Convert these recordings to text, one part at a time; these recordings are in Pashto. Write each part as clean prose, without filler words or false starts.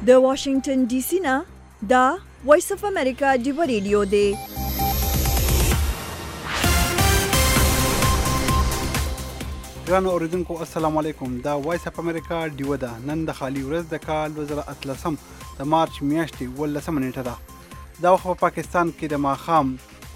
د واشنگټن ډي سي نه دا وایس اف امریکا ډیو ریډیو دی. ګرانو اوریدونکو السلام علیکم. دا وایس اف امریکا ډیو ده. نن د خالی ورځ د کال 2013 د مارچ میاشتې 18 نیټه ده. دا وخت په پاکستان کې د ماښام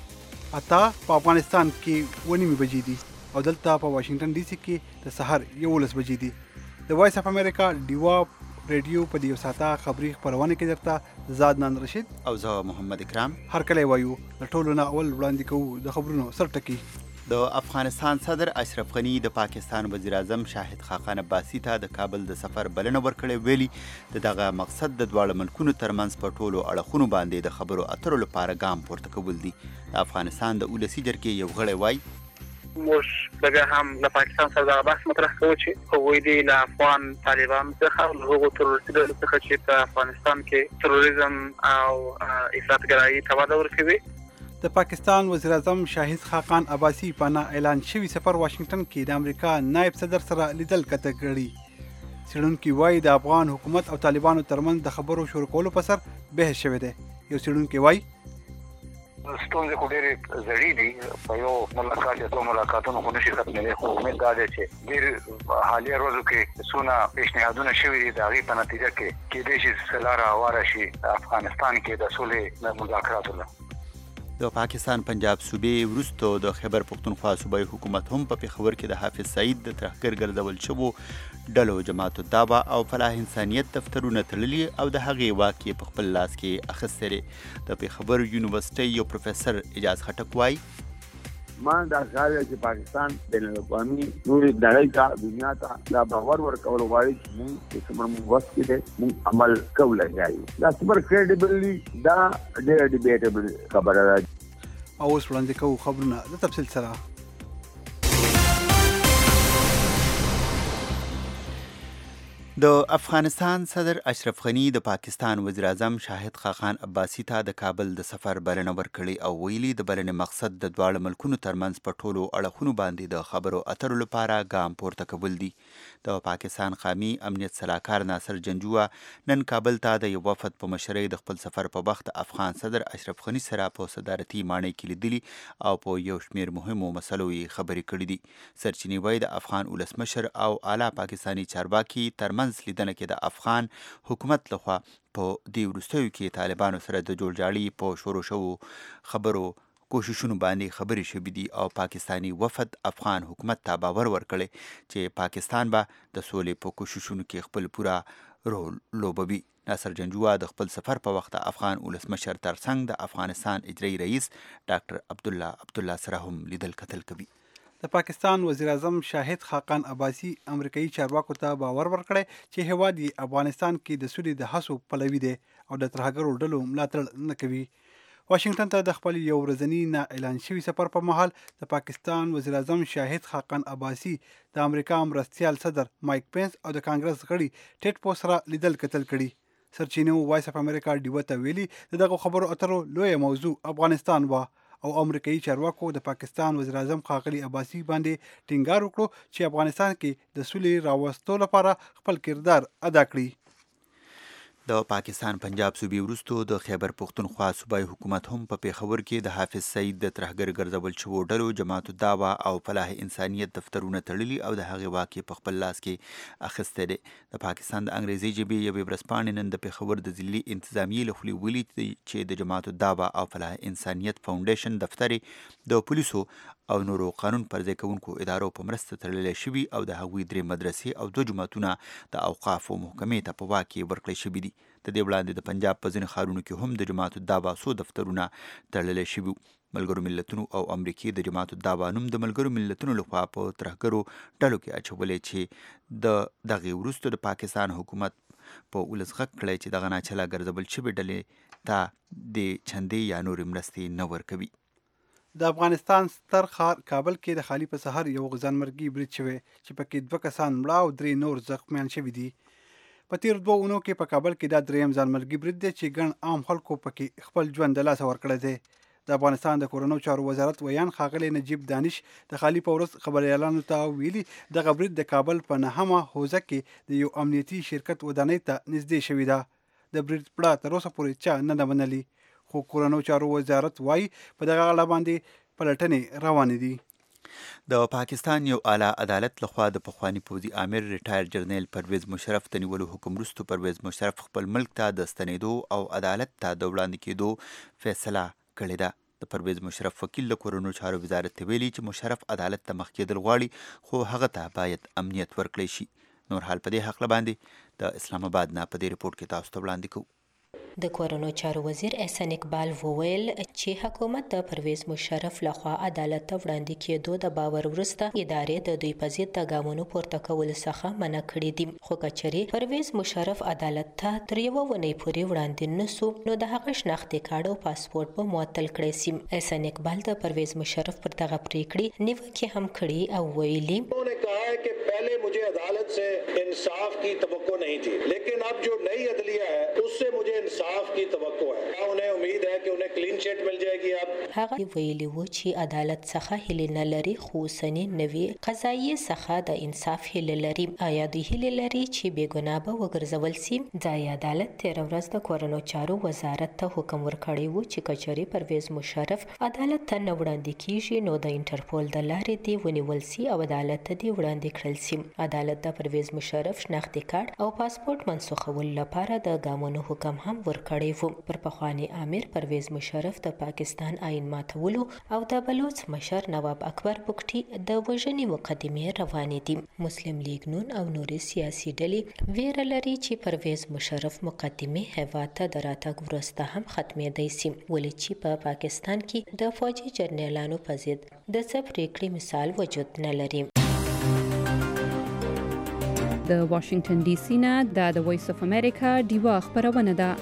اته په افغانستان کې 9 بجې دي او دلته په واشنگټن ډي سي کې د سحر 11 بجې دي. د وایس اف امریکا ډیو ریډیو په دیو ساته خبری خبرونه کې درته زادنان رشید او زه محمد اکرام هر کله وایو د ټولو نه اول وړاندې کوو د خبرونو سرټکی. د افغانستان صدر اشرف غنی د پاکستان وزیر اعظم شاهد خاقان عباسي ته د کابل د سفر بلنه ورکړې، ویلي دغه مقصد د دواړو ملکونو ترمنځ په ټولو اړخونو باندې د خبرو اترو لپاره ګام پورته کول دي. د افغانستان د اولسي جرګې یو غړی وایي موږ دغه هم له پاکستان سره د بحث مطرح کوو چې هغوی دي له افغان طالبانو څخه او هغو تروریستي ډلو څخه چې په افغانستان کې تروریزم او افراطګرایي ته وده ورکوي. د پاکستان وزیر اعظم شاهد خاقان عباسي په اعلان شوی سفر واشنگټن کې د امریکا نائب صدر سره لیدل کته کړي. څېړونکي وایي د افغان حکومت او طالبانو ترمنځ د خبرو شروع کولو په سر بحث شوی دی. یو څېړونکی وایي ستونزې خو ډېرې زړې دي، په یو ملاقات یا دوه ملاقاتونو خو نشي ختمېدلی، خو امید دا دی چې ډېر حالیه ورځو کې څونه پیشنهادونه شوي دي د هغې په نتیجه کې کېدای شي لاره هواره شي افغانستان کې د سولې مذاکراتو له. د پاکستان پنجاب صوبې وروسته د خیبر پختونخوا صوبایي حکومت هم په پېښور کې د حافظ سعید د ترهګر ګرځول شوو ډلو جماعت الدعوه او فلاح انسانیت دفترونه تړلي او د هغې واک یې په خپل لاس کې اخیستی دی. د پېښور یونیورسټۍ یو پروفیسر اجاز خټک وایي ما دا خیال چې پاکستان بین الاقوامي نورې نړۍ ته دنیا ته دا باور ورکول غواړي چې موږ څومره موږ وس کې دی موږ عمل کولی شو. دا څومره کریډیبلي دا ډېره ډیبیټبل خبره ده. او اوس وړاندې کوو خبرونه د تفصیل سره. د افغانستان صدر اشرف غنی د پاکستان وزیر اعظم شاهد خاقان عباسي ته د کابل د سفر بلنه ورکړې او ویلي د بلنې مقصد د دواړو ملکونو ترمنځ په ټولو اړخونو باندې د خبرو اترو لپاره ګام پورته کول دي. د پاکستان قومي امنیت سلاکار ناصر جنجوه نن کابل ته د یو وفد په مشرۍ د خپل سفر په وخت افغان صدر اشرف غنی سره په صدارتي ماڼۍ کې لیدلي او په یو شمېر مهمو مسلو یې خبرې کړې دي. سرچینې وایي د افغان ولسمشر او اعلی پاکستاني چارواکي ترمنځ لیدنه کې د افغان حکومت لخوا په دې وروستیو کې طالبانو سره د جوړجاړي په شروع شوو خبرو کوششونو باندې خبرې شوې دي او پاکستاني وفد افغان حکومت ته باور ورکړی چې پاکستان به د سولې په کوششونو کې خپل پوره رول لوبوي. ناصر جنجوه د خپل سفر په وخت افغان ولسمشر ترڅنګ د افغانستان اجرایي رئیس ډاکټر عبدالله سره هم لیدل کتل کوي. د پاکستان وزیر اعظم شاهد خاقان عباسي امریکایي چارواکو ته باور ورکړی چې هیواد یې افغانستان کې د سولې د هڅو پلوي دی او د ترهګرو ډلو ملاتړ نه کوي. واشنگټن ته د خپل یو ورځني نه اعلان شوي سفر په مهال د پاکستان وزیر اعظم شاهد خاقان عباسي د امریکا مرستیال صدر مایک پینس او د کانګرس غړي ټیټ پو سره لیدل کتل کړي. سرچینو وایس اف امریکا ډیو ته ویلي دغه خبرو اترو لویه موضوع افغانستان و او امریکایي چارواکو د پاکستان وزیر اعظم ښاغلي عباسي باندې ټینګار وکړو چې افغانستان کې د سولې راوستو لپاره خپل کردار ادا کړي. د پاکستان پنجاب صوبې وروسته د خیبر پختونخوا صوبایي حکومت هم په پېښور کې د حافظ سعید د ترهګر ګرځول شوو ډلو جماعت الدعوه او فلاح انسانیت دفترونه تړلي او د هغې واک یې په خپل لاس کې اخیستی دی. د پاکستان د انګریزي ژبې یوې ورځپاڼې نن د پېښور د ضلعي انتظامیې له خولې ویلي چې د جماعت الدعوه او فلاح انسانیت فاونډیشن دفتر د پولیسو او نورو قانون پرځای کوونکو ادارو په مرسته تړلی شوي او د هغوی 3 مدرسې او 2 جوماتونه د اوقافو محکمې ته په واک کې ورکړی شوي دي. د دې وړاندې د پنجاب په ځینو ښارونو کې هم د جماعت الدعوه څو دفترونه تړلی شوي. ملګرو ملتونو او امریکې د جماعت الدعوه نوم د ملګرو ملتونو لخوا په ترهګرو ډلو کې اچولی چې د دغې وروسته د پاکستان حکومت په ولس غږ کړی چې دغه ناچله ګرځول شوې ډلې ته د چندې یا نورې مرستې نه ورکوي. د افغانستان ستر ښار کابل کې د خالي په سحر یو ځانمرګي برید شوی چې پکې 2 کسان مړه او 3 نور زخمیان شوي دي. په تیر 2 اونو کې په کابل کې دا 3یم ځانمرګي برید دی چې ګڼ عام خلکو پکې خپل ژوند د لاسه ورکړی دی. د افغانستان د کورونو چارو وزارت ویان ښاغلی نجیب دانش د خالي په ورځ خبریالانو ته ویلي دغه برید د کابل په 9مه حوزه کې د یو امنیتي شرکت ودانۍ ته نږدې شوې ده. د برید پړه تر اوسه پورې چا نه ده منلي، خو کورنیو چارو وزارت وایي په دغه اړه باندې پلټنې روانې دي. د پاکستان یو اعلی عدالت لخوا د پخواني پوځي امیر ریټایر جرنیل پرویز مشرف د نیولو حکم وروسته پرویز مشرف خپل ملک ته د ستنېدو او عدالت ته د وړاندې کېدو فیصله کړې ده. د پرویز مشرف وکیل له کورنیو چارو وزارت ته ویلي چې مشرف عدالت ته مخ کېدل غواړي، خو هغه ته باید امنیت ورکړی شي. نور حال په دې هکله باندې د اسلام آباد نه په دې رپورټ کې تاسو ته وړاندې کوو. د کورنیو چارو وزیر احسان اقبال وویل چې حکومت د پرویز مشرف لخوا عدالت ته وړاندې کېدو د باور وروسته ادارې د دوی په ضد د ګامونو پورته کولو څخه منع کړي دي، خو کچرې پرویز مشرف عدالت ته تر یوه اونۍ پورې وړاندې نسو نو د هغه شناختي کارت او پاسپورت به معطل کړی سي. احسان اقبال د پرویز مشرف پر دغه پریکړې نیوکې هم کړي او ویلي पहले मुझे अदालत से इंसाफ की तवक्को नहीं थी, लेकिन अब जो नई अदलिया है उससे मुझे इंसाफ की तवक्को है. उन्हें उम्मीद है कि उन्हें क्लीन चिट मिल जाएगी. अब هغه ویلي و چې عدالت څخه هیله نه لري، خو اوسني نوي قضایي څخه د انصاف هیله لري. آیا دوی هیله لري چې بې ګناه به وګرځول سي؟ ځایي عدالت تېره ورځ د کورنیو چارو وزارت ته حکم ورکړی و چې کچرې پرویز مشرف عدالت ته نه وړاندې کیږي نو د انټرپول د لارې دې ونیول سي او عدالت ته دې وړاندې کړل سي. عدالت د پرویز مشرف شناختي کارت او پاسپورت منسوخولو لپاره د ګامونو حکم هم ورکړی و. پر پخواني امیر پرویز مشرف د پاکستان آئین ماتولو او د بلوچ مشر نواب اکبر بګټي د وژنې مقدمې روانې دي. مسلم لیگ نون او نورې سیاسي ډلې ویره لري چې پرویز مشرف مقدمې هیواد ته د راتګ وروسته هم ختمېدی سي، ولې چې په پاکستان کې د فوجي جرنیلانو په ضد د څه پریکړې مثال وجود نه لري. د واشنگټن ډي سي نه د وایس اف امریکا ډیوا خبرونه ده.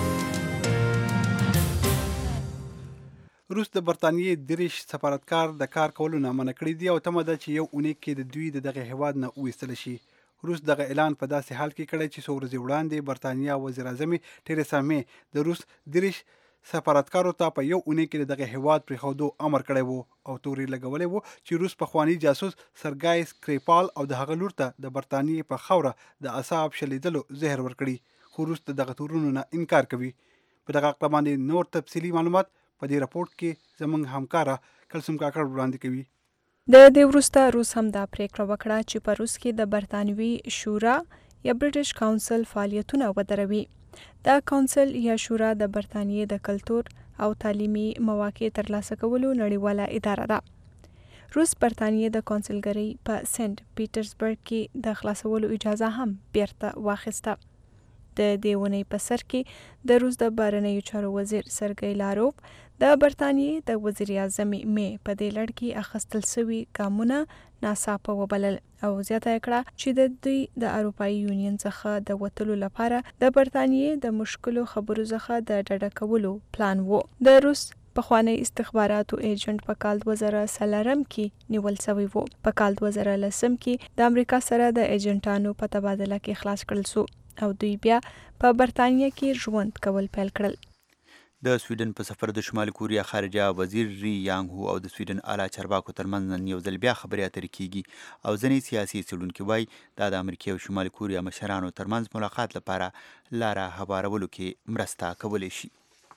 روس د برتانیې دریش سفارتکار د کار کولو نه منع کړی دی او تمه ده چې یو اونۍ کې د دوی د دغه هیواد نه وایستل شي. روس دغه اعلان په داسې حال کې کړی چې څو ورځې وړاندې برتانیا وزیر اعظم ټریسا مې د روس دریش سفارتکارو ته په یو اونۍ کې دغه هیواد پرېښودو امر کړی وو او توري لګولی وو چې روس پخواني جاسوس سرګای سکریپال او د هغه لور ته د برتانیې په خاوره د اعصاب شلیدلو زهر ورکړي، خو روس د دغه تورونو نه انکار کوي. په دغه اړه باندې نور تفصیلي معلومات په دې راپورټ کې زموږ همکاره کلسوم کاکړ وړاندې کوي. د دې وروسته روس هم دا پریکړه وکړه چې په روس کې د برتانوي شورا یا برټش کاونسل فعالیتونه ودروي. دا کونسل یا شورا د برتانیې د کلتور او تعلیمي مواقع ترلاسه کولو نړیواله اداره ده. روس برتانیې د کونسلګرۍ په سنت پیټرزبرګ کې د خلاصولو اجازه هم بیرته واخیسته. د دې ونې په سر کې د روس د بهرنیو چارو وزیر سرګی لاروف د برتانیې د وزیر اعظم مې په دې لړ کې اخیستل شوي ګامونه ناڅاپه وبلل او زیاته کړه چې د دوی د اروپایي یونین څخه د وتلو لپاره د برتانیې د مشکلو خبرو څخه د ډډه کولو پلان وو. د روس پخوانی استخباراتو ایجنټ په کال 2003 کې نیول شوی وو. په کال 2010 کې د امریکا سره د ایجنټانو په تبادله کې خلاص کړل شو او دوی بیا په برتانیې کې ژوند کول پیل کړل. د سویډن په سفر د شمال کوریا خارجه وزیر ری یانګ هو او د سویډن اعلی چارواکو ترمنځ نن یو ځل بیا خبرې اترې کیږي او ځینې سیاسي څېړونکي وایي دا د امریکا او شمال کوریا مشرانو ترمنځ ملاقات لپاره لاره هوارولو کې مرسته کولی شي.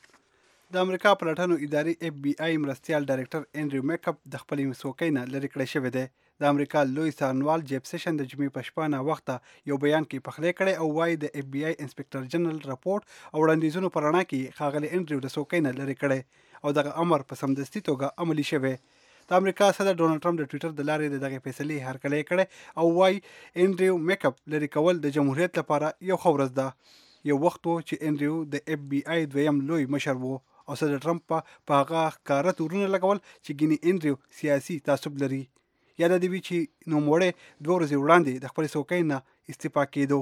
د امریکا پلټنو ادارې اف بی آی مرستیال ډایرکټر انډریو میکاپ د خپلې څوکۍ نه لرې کړی شوی دی. د امریکا لوی څارنوال جیف سیشن د جمعې په شپه ناوخته یو بیان کې پخلی کړی او وایي د اف بی آی انسپکټر جنرال راپورټ او وړاندیزونو په رڼا کې ښاغلي انډریو د څوکۍ نه لرې کړی او دغه امر په سمدستي توګه عملي شوی. د امریکا صدر ډونالډ ټرمپ د ټویټر د لارې د دغه فیصلې هرکلی کړی او وایي انډریو میکاپ لرې کول د جمهوریت لپاره یو ښه ورځ ده. یو وخت و چې انډریو د اف بی آی دویم لوی مشر و او صدر ټرمپ په هغه ښکاره تورونه لګول چې ګینې انډریو سیاسي تعصب لري. یاد دې وي چې نوموړی 2 ورځې وړاندې د خپلې څوکۍ نه استعفا کېدو.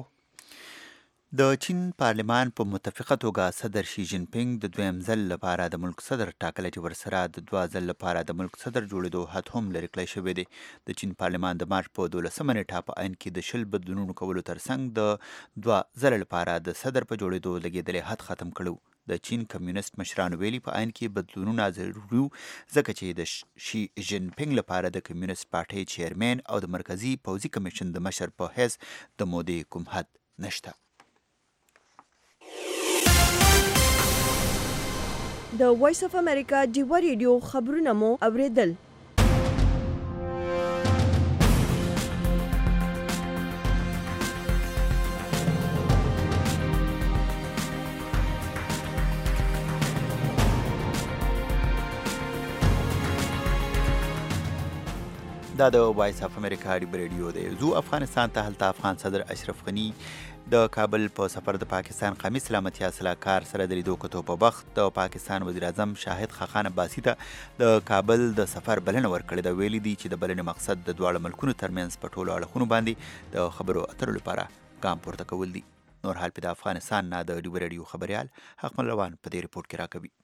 د چین پارلمان په متفقه توګه صدر شي جین پینګ د دویم ځل لپاره د ملک صدر ټاکلی چې ورسره د 2 ځل لپاره د ملک صدر جوړېدو حد هم لرې کړی شوی دی. د چین پارلمان د مارچ په 12 نیټه په عین کې د 10 بدلونونو کولو ترڅنګ د 2 ځله لپاره د صدر په جوړېدو لګېدلی حد ختم کړو. د چین کمیونست مشرانو ویلي په عین کې بدلونونه ضروري ځکه چې د شي جین پینګ لپاره د کمیونست پارټۍ چیرمن او د مرکزی پوځي کمیشن د مشر په حیث د مودې کوم حد نشته. د وایس اف امریکا ډیوا ریډیو خبرونه مو اوریدل. دا د وایس اف امریکا ډیوا ریډیو دی. زو افغانستان ته هلته افغان صدر اشرف غنی د کابل په سفر د پاکستان قومي سلامتیا سلاکار سره د لیدو کتو په وخت د پاکستان وزیر اعظم شاهد خاقان عباسي ته د کابل د سفر بلنه ورکړې ده. ویلي دي چې د بلنې مقصد د دواړو ملکونو ترمنځ په ټولو اړخونو باندې د خبرو اترو لپاره ګام پورته کول دي. نور حال په د افغانستان نه د ډیوا ریډیو خبريال حقمل روان په دې رپورت کې راکوي.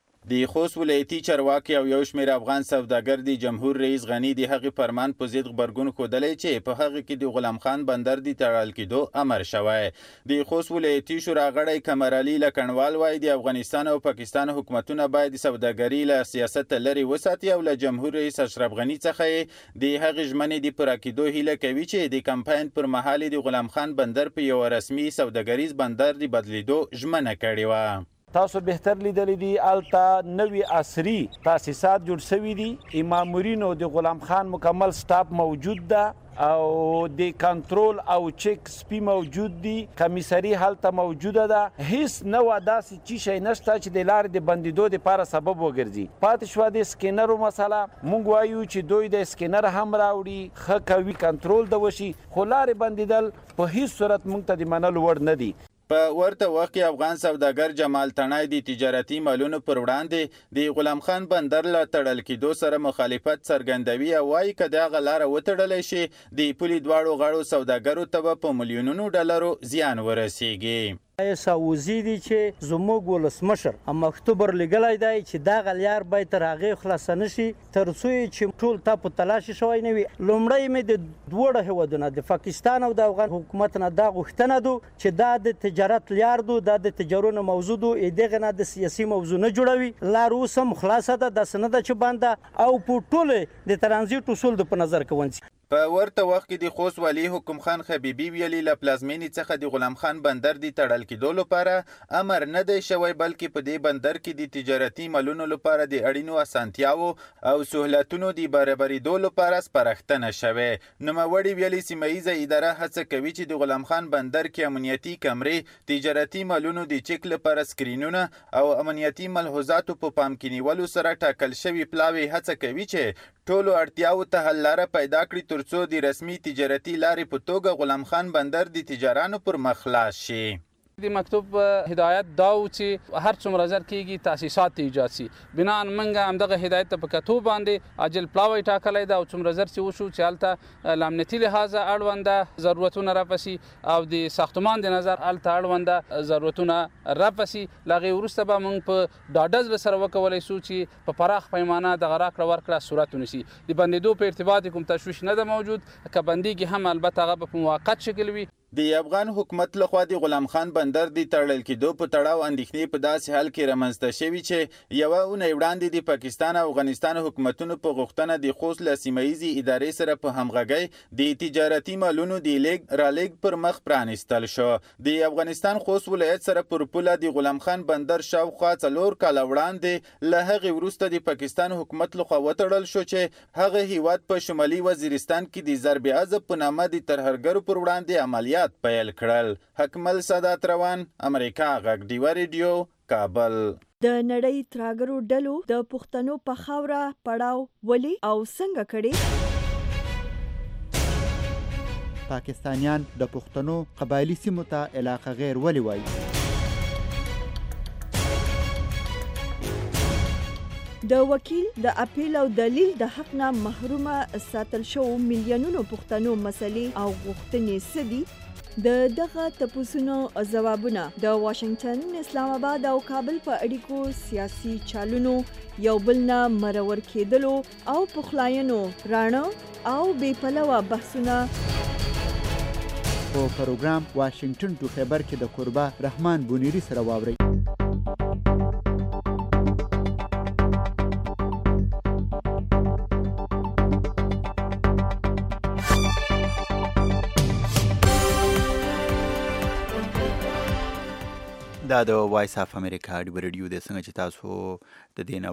د خوست ولایتي چارواکي او یو شمېر افغان سوداګر د جمهور رئیس غنی د هغې فرمان په ضد غبرګون ښودلی چې په هغه کې د غلام خان بندر د تړل کېدو امر شوی. د خوست ولایتي شورا غړی قمر علي لکنډوال وایي د افغانستان او پاکستان حکومتونه باید د سوداګري له سیاست لرې وساتي او له جمهور رئیس اشرف غني څخه یې د هغې ژمنې د پوره کېدو هیله کوي چې د کمپاین پر مهال د غلام خان بندر په یو رسمي سوداګریز بندر د بدلیدو ژمنه کړې وه. تاسو بهتر لیدلی دي الته نوی عصري تاسیسات جوړ شوي دي. مامورینو د غلام خان مکمل سټاپ موجود ده او د کنټرول او چیک سپی موجود دي. کمیسري هلته موجوده ده. هیڅ نوع داسې چی شی نشته چې د لارې د بندیدو دپاره سبب وګرځي. پاتې شوه د سکینرو مسله. موږ وایو چې دوی د سکینر هم راوړي، ښه کوي کنټرول د وشي، خو لارې بندیدل په هیڅ صورت موږ ته د منلو وړ نه دي. په ورته وخت کې افغان سوداګر جمال تڼای د تجارتي مالونو پر وړاندې د غلام خان بندر له تړل کېدو سره مخالفت څرګندوي او وایي که دغه لاره وتړلی شي د پولې دواړو غاړو سوداګرو ته به په میلیونونو ډالرو زیان ورسیږي. ساوزی دي چې زموږ ولسمشر مکتوب ورلګلی دی چې دغه لیار باید تر هغې خلاصه نه شي تر څو چې ټول تا په تلاشي شوی نه وي. لومړی مې د دواړو هیوادونو د پاکستان او د افغان حکومت نه دا غوښتنه ده چې دا د تجارت لیار ده، دا د تجارتونو موضوع ده، دغه نه د سیاسي موضوع نه جوړوي. لار اوس هم خلاصه ده، داسې نه ده چې بنده او په ټولې د ترانزیت اصول د په نظر کې ونیسي. په ورته وخت کې د خوست والي حکم خان حبیبي ویلي له پلازمینې څخه د غلام خان بندر د تړل کېدو لپاره امر نه دی شوی، بلکې په دې بندر کې د تجارتي مالونو لپاره د اړینو اسانتیاوو او سهولتونو د برابرېدو لپاره سپارښتنه شوې. نوموړي ویلي سیمه ییزه اداره هڅه کوي چې د غلام خان بندر کې امنیتي کمرې، تجارتي مالونو د چک لپاره سکرینونه او امنیتي ملحوظاتو په پام کې نیولو سره ټاکل شوي پلاوي هڅه کوي چې ټولو اړتیاوو ته حل لاره پیدا کړي ترڅو د رسمي تجارتي لارې په توګه غلام خان بندر د تجارانو پر مخ خلاص شي. د مکتوب هدایت دا و چې هر څومره زر کېږي تاسیسات ایجاد شي. بناً موږ همدغه هدایت ته په کتو باندې عاجل پلاوی ټاکلی ده او څومره زر چې وشو چې هلته له امنیتي لحاظه اړونده ضرورتونه رافسي او د ساختمان د نظر هلته اړونده ضرورتونه رافسي. له هغې وروسته به موږ په ډاډه زړه سره وکولی شو چې په پراخ پیمانه دغه راکړه ورکړه صورت ونیسي. د بندېدو په ارتباط کوم تشویش نه ده موجود، که بندېږي هم البته هغه به په موقت شکل وي. د افغان حکومت لخوا د غلام خان بندر د تړل کېدو په تړاو اندېښنې په داسې حال کې رامنځته شوي چې یوه اونۍ وړاندې د پاکستان او افغانستان حکومتونو په غوښتنه د خوست له سیمه ییزې ادارې سره په همغږۍ د تجارتي مالونو د لیږد رالېږد پر مخ پرانیستل شو. د افغانستان خوست ولایت سره پر پوله د غلام خان بندر شاوخوا 4 کاله وړاندې له هغې وروسته د پاکستان حکومت لخوا وتړل شو چې هغه هیواد په شمالي وزیرستان کې د ضرب عضب په نامه د ترهګرو پر وړاندې عملیات پیل کړل. حکمل سادات روان، امریکا غږ ډیوا ریډیو، کابل. د نړۍ ترهګرو ډلو د پښتنو په خاوره پړاو ولې او څنګه کړي؟ پاکستانیان د پښتنو قبایلی سیمو ته علاقه غیر ولې وایي؟ د وکیل د اپیل او دلیل د حق نه محرومه ساتل شو میلیونونو پښتنو مسلې او غوښتنې څه دي؟ د دغه تپوسونو ځوابونه د واشنگټن، اسلام آباد او کابل په اړیکو سیاسي چالونو یو بل نه مرور کېدلو او پخلاینو راڼه او بې پلوه بحثونه په پروګرام واشنگټن ټو خیبر کې د قربا رحمان بونیری سره واورئ. دا د وایس اف امریکا د ریډیو د څنګه چې تاسو د دین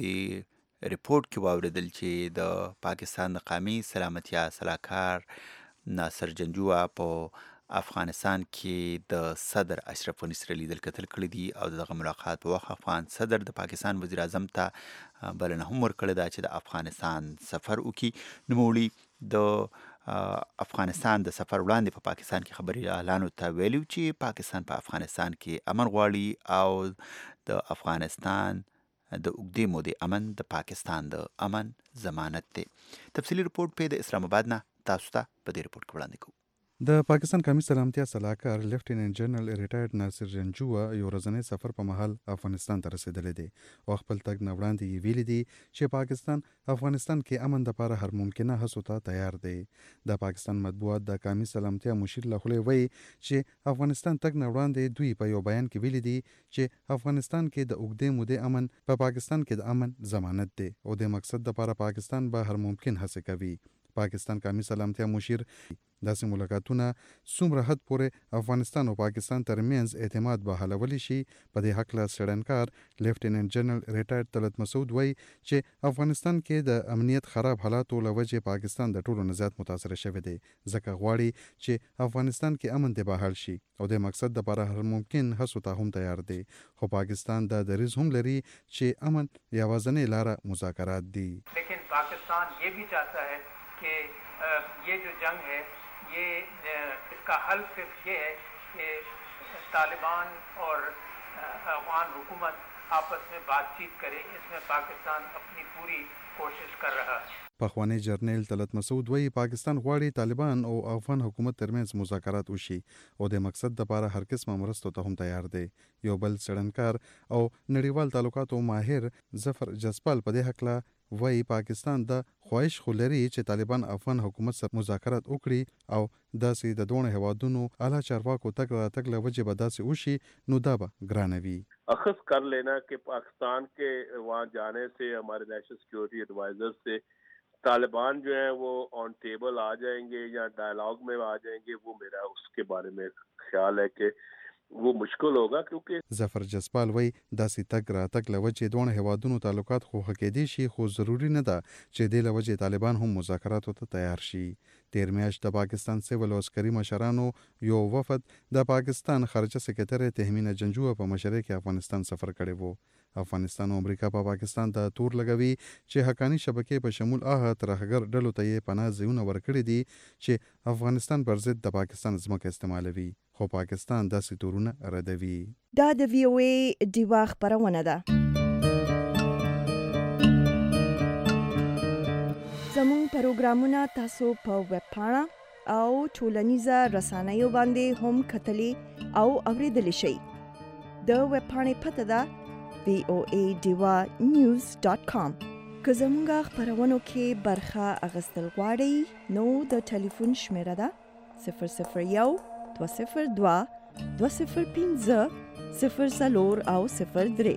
وړاندې ریپورت کې واوریدل چې د پاکستان د قومي سلامتیا صلاحکار ناصر جنجوعه په افغانستان کې د صدر اشرف غني سره لیدل کتل کړي دي او دغه ملاقات په وخت افغان صدر د پاکستان وزیر اعظم ته بلنه هم ورکړې ده چې د افغانستان سفر وکړي. نوموړي د افغانستان د سفر وړاندې په پاکستان کې خبري اعلانو ته ویلو چې پاکستان په افغانستان کې امن غواړي او د افغانستان د اوږدې مودې امن د پاکستان د امن ضمانت دی. تفصیلي رپورټ په د اسلام آباد نه تاسو ته په دې رپورټ کې وړاندې کوو. د پاکستان قومي سلامتیا صلاحکار لیفټیننټ جنرال ریټایرډ ناصر جنجوعه یو ورځنی سفر په مهال افغانستان ته رسیدلی دی او خپل تګ نه وړاندې یې ویلي دي چې پاکستان افغانستان کې امن دپاره هر ممکنه هڅو ته تیار دی. د پاکستان مطبوعات د قومي سلامتیا مشیر له خولې وایي چې افغانستان تګ نه وړاندې دوی په یو بیان کې ویلي دي چې افغانستان کې د اوږدې مودې امن په پاکستان کې د امن ضمانت دی او د مقصد دپاره پاکستان به هر ممکن هڅې کوي. پاکستان قومي سلامتیا مشیر داسې ملاقاتونه څومره حد پورې افغانستان او پاکستان ترمنځ اعتماد به حلولی شي په دې هکله څېړنکار لیفټیننټ جنرال ریټایرډ طلعت مسعود وایي چې افغانستان کې د امنیت خراب حالاتو له وجې پاکستان د ټولو نه زیات متاثره شوی دی ځکه غواړي چې افغانستان کې امن دې بحال شي او د مقصد دپاره هر ممکن هڅو ته هم تیار دی خو پاکستان دا دریځ هم لري چې امن یوازینۍ لاره مذاکرات دي. لیکن پاکستان یہ بھی چاہتا ہے کہ یہ جو جنگ ہے یہ اس کا حل صرف یہ ہے کہ طالبان اور افغان حکومت آپس میں بات چیت کرے. اس میں پاکستان اپنی پوری کوشش کر رہا ہے. پخوانی جرنیل طلعت مسعود وایي پاکستان غواړي طالبان او افغان حکومت ترمنځ مذاکرات وشي او د مقصد دپاره هر قسمه مرستو ته هم تیار دی. یو بل څېړنکار او نړیوال تعلقاتو ماهر ظفر جسپال په دې هکله وایي پاکستان د خواهش خو لري چې طالبان افغان حکومت سره مذاکرات وکړي او داسې د دوه هیوادونو اعلی چارواکو تګ راتګ له وجې به داسې وشي نو دا به ګرانه وي. अखज़ कर लेना कि पाकिस्तान के वहाँ जाने से हमारे नेशनल सिक्योरिटी एडवाइज़र से तालिबान जो है वो ऑन टेबल आ जाएंगे या डायलॉग में आ जाएंगे, वो मेरा उसके बारे में ख्याल है कि वो मुश्किल होगा क्योंकि ظفر جسپال وایي داسې تګ راتګ له وجې دواړه هیوادونو تعلقات خو ښه کېدی شي خو ضروري نه ده چې دې له وجې طالبان هم مذاکراتو ته تیار شي. تیر میاشت د پاکستان سیول او عسکري مشرانو یو وفد د پاکستان خارجه سکرټر تهمینه جنجوعه په مشرۍ کې افغانستان سفر کړی وو. افغانستان او امریکا په پاکستان ته تور لګوي چې حقانی شبکې په شمول هغه ترهګر ډلو ته یې پناه ځایونه ورکړي دي چې افغانستان پر ضد د پاکستان ځمکه استعمالوي خو پاکستان داسې تورونه ردوي. دا د وی او ای ډیوا خبرونه ده. زموږ پروګرامونه تاسو په ویب پاڼه او ټولنیزه رسنیو باندې هم کتلی او اوریدلی شئ. د ویب پاڼې پته ده voadivanews.com. که زموږ خبرونو کې برخه اخیستل غواړئ نو د ټلیفون شمیره ده 001 202 205 04 او 03.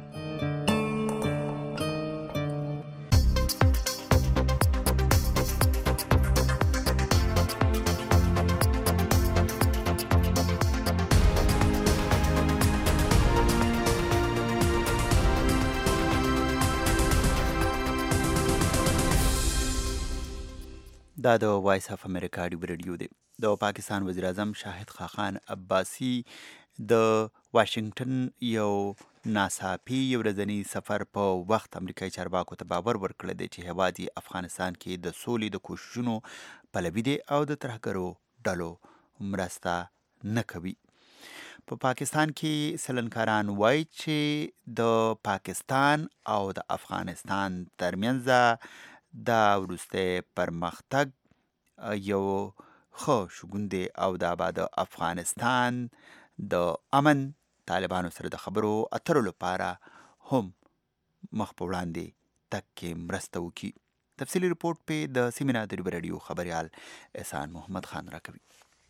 دا د وایس اف امریکا ریډیو دی. د پاکستان وزیر اعظم شاهد خاقان عباسی د واشنگټن یو ناڅاپي ورځنی سفر په وخت امریکایي چارواکو ته باور ورکړی دی چې هیواد یې افغانستان کې د سولې د کوششونو پلوي دی او د ترهګرو ډلو مرسته نه کوي. په پاکستان کې سلنکاران وایي چې د پاکستان او د افغانستان ترمنځ دا وروستی پرمختګ یو ښه شګون دی او دا به د افغانستان د امن طالبانو سره د خبرو اترو لپاره هم مخ په وړاندې تګ کې مرسته وکړي. تفصیلي رپورټ په د سیمینار د ریډیو خبریال احسان محمد خان راکوي.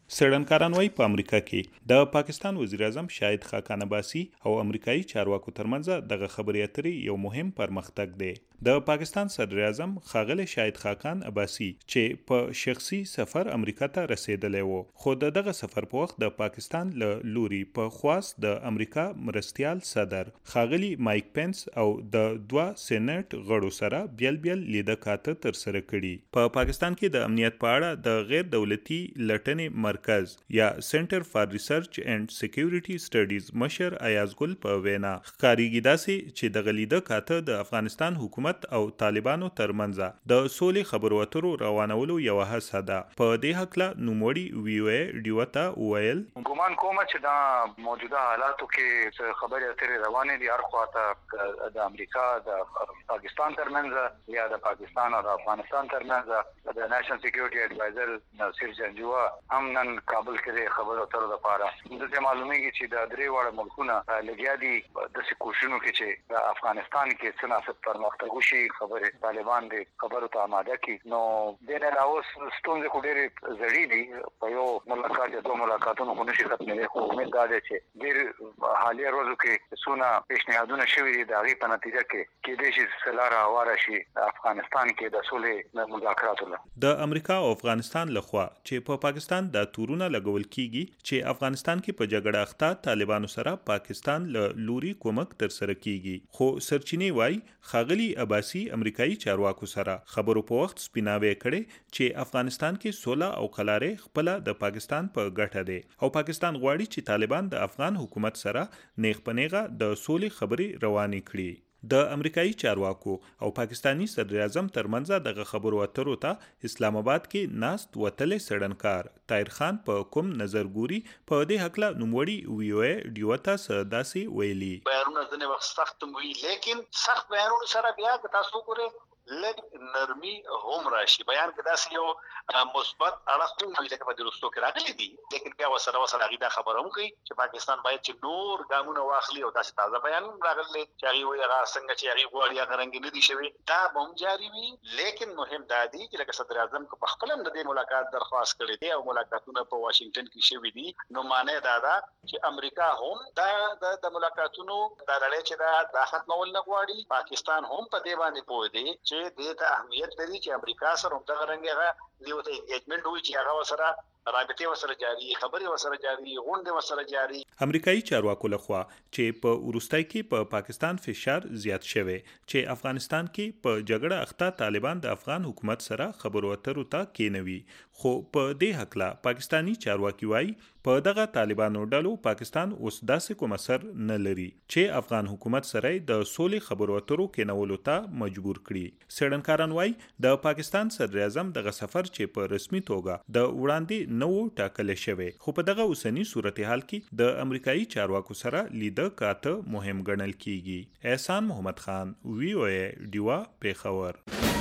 سړنکاران وايي په امریکا کې د پاکستان وزیر اعظم شاهد خاقان عباسي او امریکایي چارواکو ترمنځ دغه خبرې اترې یو مهم پرمختګ دی. د پاکستان صدر اعظم ښاغلی شاهد خاقان عباسي چې په شخصي سفر امریکا ته رسیدلی و، خو دغه سفر په وخت د پاکستان له لوري په خواست د امریکا مرستیال صدر ښاغلی مایک پینس او د دوه سېنات غړو سره بیل بیل لیده کاته ترسره کړي. په پاکستان کې د امنیت په اړه د غیر دولتي لټنې مرکز یا سنټر فار ریسرچ اینڈ سکیورټي سټډیز مشر ایاز ګل په وینا ښکارېږي داسې چې دغه لیده کاته د افغانستان حکومت او طالبانو ترمنځ د سولې خبرو اترو روانولو یو هڅه ده. په دې هکله نوموړي ویو ډیو ته وویل ګومان کوم چې دا موجوده حالاتو کې خبرې اترې روانې دي، هر خواته د امریکا د پاکستان ترمنځ یا د پاکستان او د افغانستان ترمنځ د نېشنل سکیورټي ایډوایزر ناصر جنجوا هم نن کابل کې خبرو اترو لپاره د معلومیږي چې د درې واړه ملکونه لګیا دي د کوششونو کې چې د افغانستان کې څنګه پرمختګ وشي، خبره طالبان دي خبرو ته آماده کی. نو د نه اوس ستونزې خو ډېرې زړې دي، په یو ملاقات یا دوه ملاقاتونو خو نشي ختمېدلی، خو امید دا دی چې ډېر حالي ورځو کې څونه پیشنهادونه شوي دي د هغې په نتیجه کې کېدای شي سلا راواره شي افغانستان کې د سولې مذاکراتو له د امریکا او افغانستان لخوا چې په پاکستان د تورونه لګول کیږي چې افغانستان کې په جګړه اخته طالبانو سره پاکستان له لوري کومک ترسره کیږي. خو سرچینې وايي ښاغلی عباسي امریکایي چارواکو سره خبرو په وخت سپیناوی کړي چې افغانستان کې سوله او قلارې خپله د پاکستان په ګټه دی او پاکستان غواړي چې طالبان د افغان حکومت سره نیغ په نیغه د سولې خبرې روانې کړي. د امریکایي چارواکو او پاکستانی صدر اعظم ترمنځ دغه خبرو اترو ته اسلام آباد کې ناست وتلې سړنکار طاهر خان په کوم نظر ګوري په دې هکله نوموړي ویو ډیو ته داسې ویلي بیانونه ځنې وخت سخت وي، لیکن سخت بیانونه سره بیا که تاسو ګورئ لږ نرمي هم راشي. بیان کې داسې یو مثبت اړخ هم وي لکه په درستو کې راغلي دي، لیکن بیا ورسره هغې دا خبره هم کوي چې پاکستان باید چې نور ګامونه واخلي او داسې تازه بیان هم راغلی چې هغې وایي هغه څنګه چې هغې غواړي هغه رنګې نه دي شوي، دا به هم جاري وي. لیکن مهم دا دی چې لکه صدر اعظم که په خپله هم د دې ملاقات درخواست کړی دی او ملاقاتونه په واشنګټن کې شوي دي، نو معنی دا ده چې امریکا هم دا د ملاقاتونو دا لړۍ چې دا ختمول نه غواړي، پاکستان هم په دې باندې پوه دی چې دې ته اهمیت لري چې امریکا سره همدغه رنګ هغه دیو ته انګیجمنټ وي چې هغه سره رابطې وسره جاری، خبرې وسره جاری، غونډې وسره جاری. امریکایي چارواکو لخوا چې په وروستۍ کې په پاکستان فشار زیات شوی چې افغانستان کې په جګړه اخته طالبان د افغان حکومت سره خبرو اترو ته کېنوي، خو په دې هکله پاکستانی چارواکي وایي په دغه طالبانو ډلو پاکستان اوس داسې کوم اثر نه لري چې افغان حکومت سره د سولې خبرو اترو کېنولو ته مجبور کړي. سړنکاران وایي د پاکستان صدر اعظم دغه سفر چې په رسمي توګه د وړاندې نو ټاکل شوی، خو په دغه اوسنی صورتحال کې د امریکایي چارواکو سره لیده کاته مهم ګڼل کیږي. احسان محمد خان، ویو ډیوا، پیښور.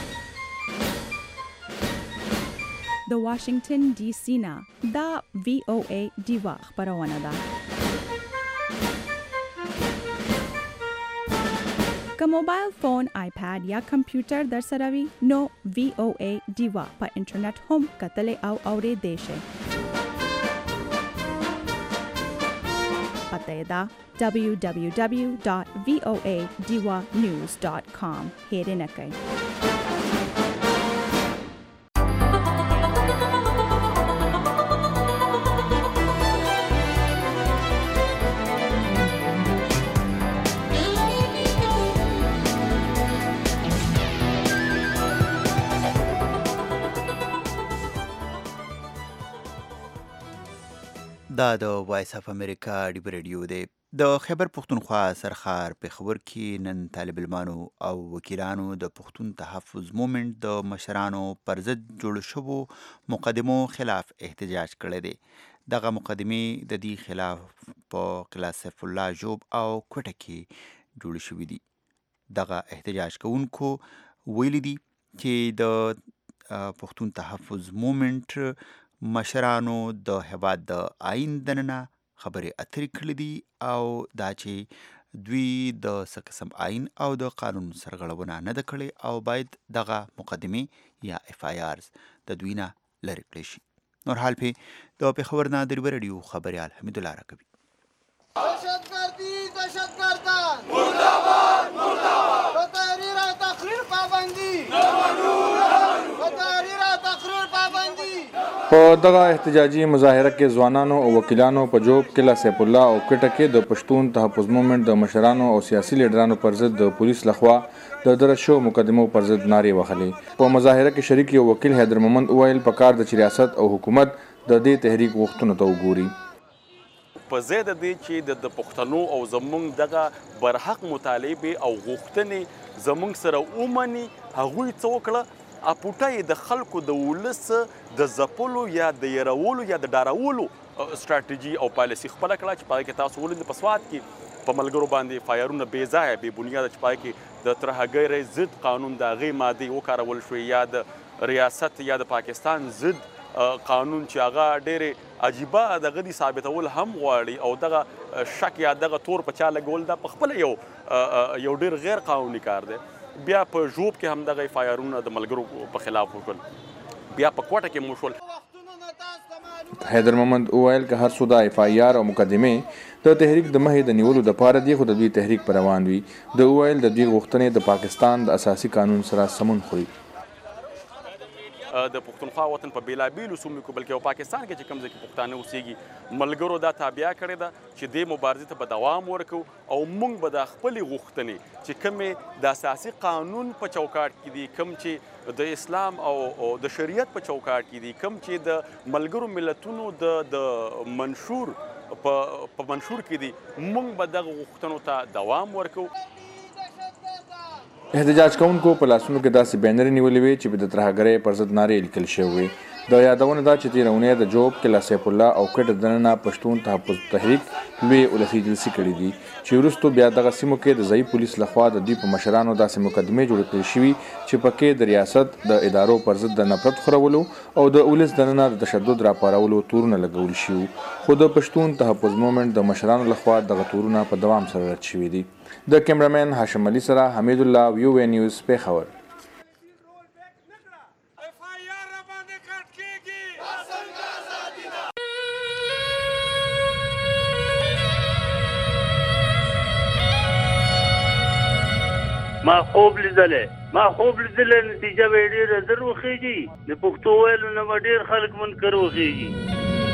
د واشنگټن ډي سي نه دا VOA ډیوا خبرونه ده. که موبایل فون، آیپاد یا کمپیوټر در سره وي نو VOA ډیوا په انټرنیټ هم کتلی او اورېدی شئ. پته یې ده www.voadiwanews.com. هېرې نه کوئ. دا د وایس اف امریکا ډیب ریډیو دی. د خیبر پښتونخوا سرخار پېښور کې نن طالب علمانو او وکیلانو د پښتون تحفظ مومنټ د مشرانو پر ضد جوړ شوو مقدمو خلاف احتجاج کړی دی. دغه مقدمې د دې خلاف په قلعه سیف الله جوب او کوټه کې جوړ شوي دي. دغه احتجاج کوونکو ویلي دي چې د پښتون تحفظ مومنټ مشرانو د هېواد د آئین دننه خبرې اترې کړې دي او دا چې دوی د څه قسم آئین او د قانون سرغړونه نه ده کړې او باید دغه مقدمې یا FIRs د دوی نه لرې کړی شي. نور حال په د پېښور نه د رادیو خبريال حمید الله راکوي. دهشتگردان مرداباد مرداباد و تحریر و تقریر پابندی و تحریر و تقریر پابندی. په دغه احتجاجي مظاهره کې ځوانانو او وکیلانو په جوب قلعه سیف الله او کټه کې د پښتون تحفظ مومنټ د مشرانو او سیاسي لیډرانو پر ضد د پولیس لخوا د درشو مقدمو پر ضد نارې وهلې. په مظاهره کې شریک یو وکیل حیدر محمد وویل پکار د ریاست او حکومت د دې تحریک غوښتنو ته وګوري. په زیاده دی چې د پښتنو او زمونږ دغه برحق مطالبه او غوښتنې زمونږ سره اومني هغوی څه وکړه اپوټای د خلکو د ولس د زپلو یا د يرولو یا د ډارولو استراتیژي او پالیسي خپل کړه چې پای کې تاسو ولید په سواد کې په ملګرو باندې فایرونه بې ځایه بې بنیاده چې پای کې د ترهګرۍ ضد قانون د هغې مادې وکارول شوې یا د ریاست یا د پاکستان ضد قانون چې هغه ډېرې عجیبه دغه دي ثابتول هم غواړي او دغه شک یا دغه تور په چا لګول دا پخپله یو ډېر غیر قانوني کار دی. بیا په ژوب کې هم دغه فایرونه د ملګرو په خلاف وشول، بیا په کوټه کې مو شول. حیدر محمد وویل که هر څو د FIR او مقدمې د تحریک د مخې د نیولو دپاره دي خو د دوی تحریک پر روان وي. د وویل د دوی غوښتنې د پاکستان د اساسي قانون سره سمون خوري. د پښتونخوا وطن په بیلابیلو سیمو کې بلکې پاکستان کې چې کوم ځای کې پښتانه اوسېږي ملګرو دا تابع کړې ده چې دې مبارزې ته به دوام ورکړو او موږ به د خپلې غوښتنې چې کومې د اساسي قانون په چوکاټ کې دي، کوم چې د اسلام او د شریعت په چوکاټ کې دي، کوم چې د ملګرو ملتونو د منشور په منشور کې دي، موږ به دغه غوښتنو ته دوام ورکړو. احتجاج کوونکو په لاسونو کې داسې بینرې نیولې وې چې د ترهګرۍ پر ضد نارې لیکل شوې وې. د یادونه ده چې تېره اونۍ د جوب قلعه سیف الله او کټه دننه پښتون تحفظ تحریک لوی ولسي جلسې کړې دي چې وروستو بیا دغه سیمو کې د ځایي پولیس لخوا د دوی په مشرانو داسې مقدمې جوړې کړې شوي چې پکې د ریاست د ادارو پر ضد د نفرت خورولو او د ولس دننه د تشدد راپارولو تورونه لګول شوي، خو د پښتون تحفظ مومنټ د مشرانو لخوا دغه تورونه په دوام سره رد شوي دي. د کیمرامین هاشم علي سره حمید الله VOA نیوز پېښور. ما خوب لیدلې نتیجه به ډېره زر وخېږي. د پښتو ویلو نه به ډېر خلک منکر وخېږي.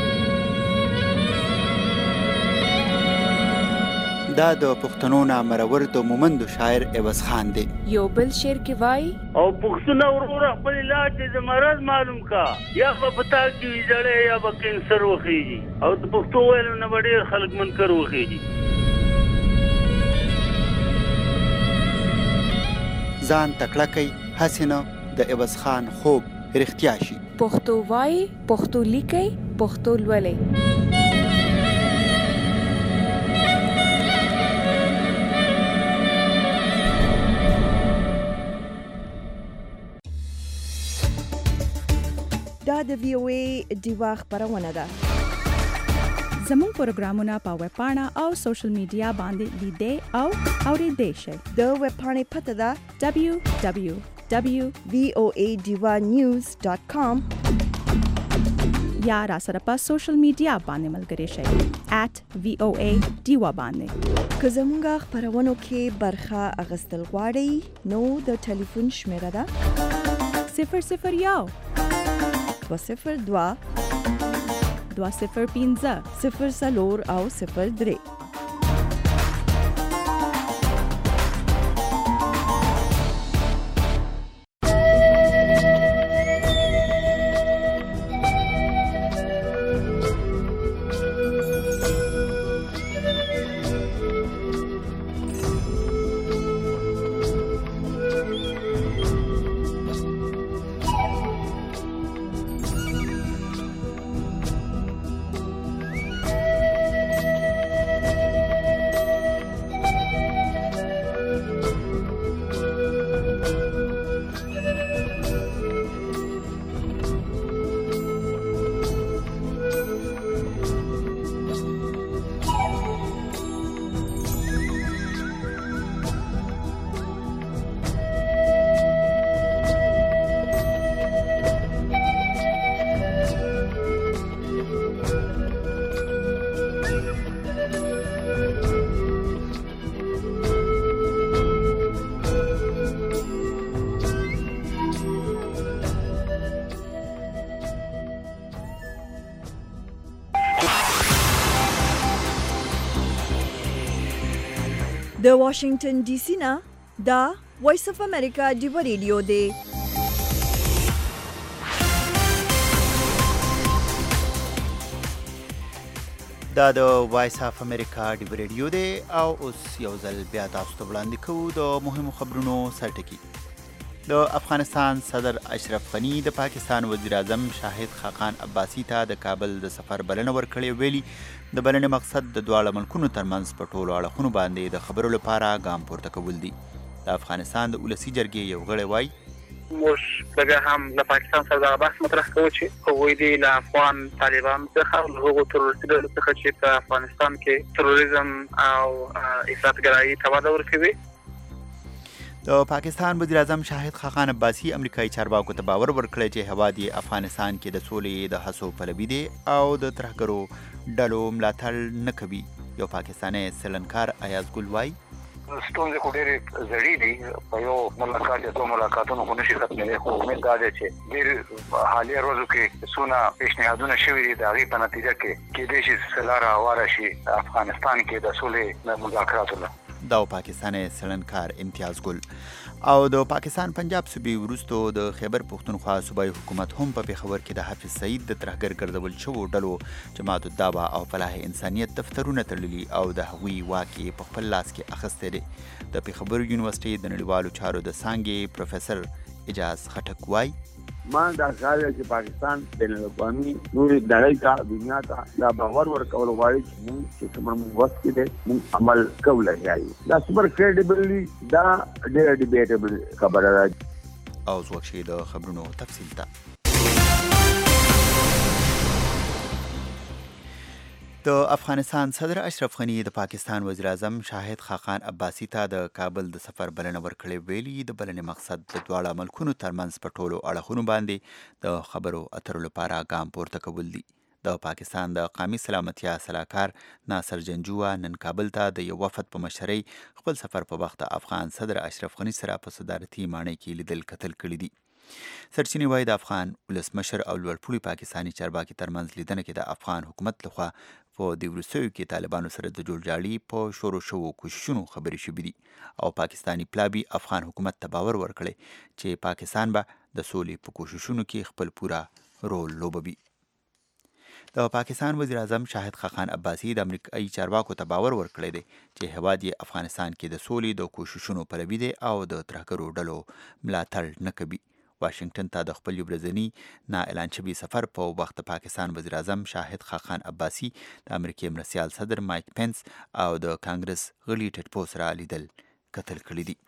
دا د پښتنو نامرور د مومندو شاعر عوض خان دی. یو بل شعر کې وایي او پښتون وروره خپل علاج د مرض معلوم کا یا په پتا کې ویجړې یا به کینسر وخېږي او د پښتو ویلو نه به ډېر خلک منکر وخېږي. ځان تکړه کوي هسې نه د عوض خان خوب رښتیا شي. پښتو وایي، پښتو لیکئ، پښتو لولئ. دا د VOA ډیوا خبرونه ده. زموږ پروګرامونه په ویب پاڼه او سوشل میډیا باندې لیدئ او اورېدئ شئ. د ویب پاڼې پته ده www.voaDivaNews.com یا را سره په سوشل میډیا باندې ملګري شئ @VOA ډیوا باندې. که زموږ خبرونو کې برخه اخیستل غواړئ نو د ټلیفون شمیره ده 001 202 205 04 او 03. د واشنگټن ډي سي نه دا وایس اف امریکا ډیو ریډیو دی. دا د وایس اف امریکا ډیو ریډیو دی او اوس یو ځل بیا تاسو ته وړاندې کوو د مهمو خبرونو سرټکی. د افغانستان صدر اشرف غني د پاکستان وزیر اعظم شاهد خاقان عباسي ته د کابل د سفر بلنه ورکړې. ویلي د بلنې مقصد د دواړو ملکونو ترمنځ په ټولو اړخونو باندې د خبرو لپاره ګام پورته کول دي. د افغانستان د ولسي جرګې یو غړی وایي موږ دغه هم له پاکستان سره د بحث مطرح کوو چې هغوی دي له افغان طالبانو څخه او له هغو تروریستي ډلو څخه چې په افغانستان کې تروریزم او افراطګرایي ته وده ورکوي. د پاکستان وزیر اعظم شاهد خاقان عباسي امریکایي چارواکو ته باور ورکړی چې هیواد یې افغانستان کې د سولې د هڅو پلوي دی او د ترهګرو ډلو ملاتړ نه کوي. یو پاکستاني څېړنکار ایاز ګل وایي ستونزې خو ډېرې زړې دي، په یو ملاقات یا دوه ملاقاتونو خو نشي ختمېدلی، خو امید دا دی چې ډېر حالي ورځو کې څونه پیشنهادونه شوي دي د هغې په نتیجه کې کېدای شي چې لاره هواره شي افغانستان کې د سولې مذاکراتو له. دا پاکستاني څېړنکار امتیاز ګل. او د پاکستان پنجاب صوبې وروستو د خیبر پښتونخوا صوبایي حکومت هم په پېښور کې د حافظ سعید د ترهګر ګرځول شوو ډلو جماعت الدعوه او فلاح انسانیت دفترونه تړلي او د هغوی واک یې په خپل لاس کې اخیستی دی. د پېښور یونیورسټۍ د نړیوالو چارو د څانګې پروفیسر اجاز خټک وایي ما دا خیال چې پاکستان بین الاقوامي نورې نړۍ ته دنیا ته دا باور ورکول غواړي چې موږ چې کوم وخت کې دی موږ عمل کولی یایو. دا سوپر کریډیبلی دا ډېره ډیبیټیبل خبره ده. او ځوک شي د خبرونو تفصیل ته. د افغانستان صدر اشرف غني د پاکستان وزیر اعظم شاهد خاقان عباسي ته د کابل د سفر بلنه ورکړې. ویلي د بلنې مقصد د دواړو ملکونو ترمنځ په ټولو اړخونو باندې د خبرو اترو لپاره ګام پورته کول دي. د پاکستان د قومي سلامتیا سلاکار ناصر جنجوه نن کابل ته د یو وفد په مشرۍ خپل سفر په وخت افغان صدر اشرف غني سره په صدارتي ماڼۍ کې لیدل کتل کړي دي. سرچینې وایي د افغان ولسمشر او لوړپوړي پاکستاني چارواکي ترمنځ لیدنه کې د افغان حکومت لخوا په دې وروستیو کې طالبانو سره د جوړجاړي په شروع شوو کوششونو خبرې شوې دي او پاکستاني پلابي افغان حکومت ته باور ورکړی چې پاکستان به د سولې په کوششونو کې خپل پوره رول لوبوي. د پاکستان وزیر اعظم شاهد خاقان عباسي د امریکایي چارواکو ته باور ورکړی دی چې هیواد یې افغانستان کې د سولې د کوششونو پلوي دی او د ترهګرو ډلو ملاتړ نه کوي. واشنگټن ته د خپل ورځني نا اعلان شوي سفر په وخت د پاکستان وزیر اعظم شاهد خاقان عباسي د امریکې مرستیال صدر مایک پینس او د کانګرس غړي ټیټپو سره لیدل کتل کړي دي.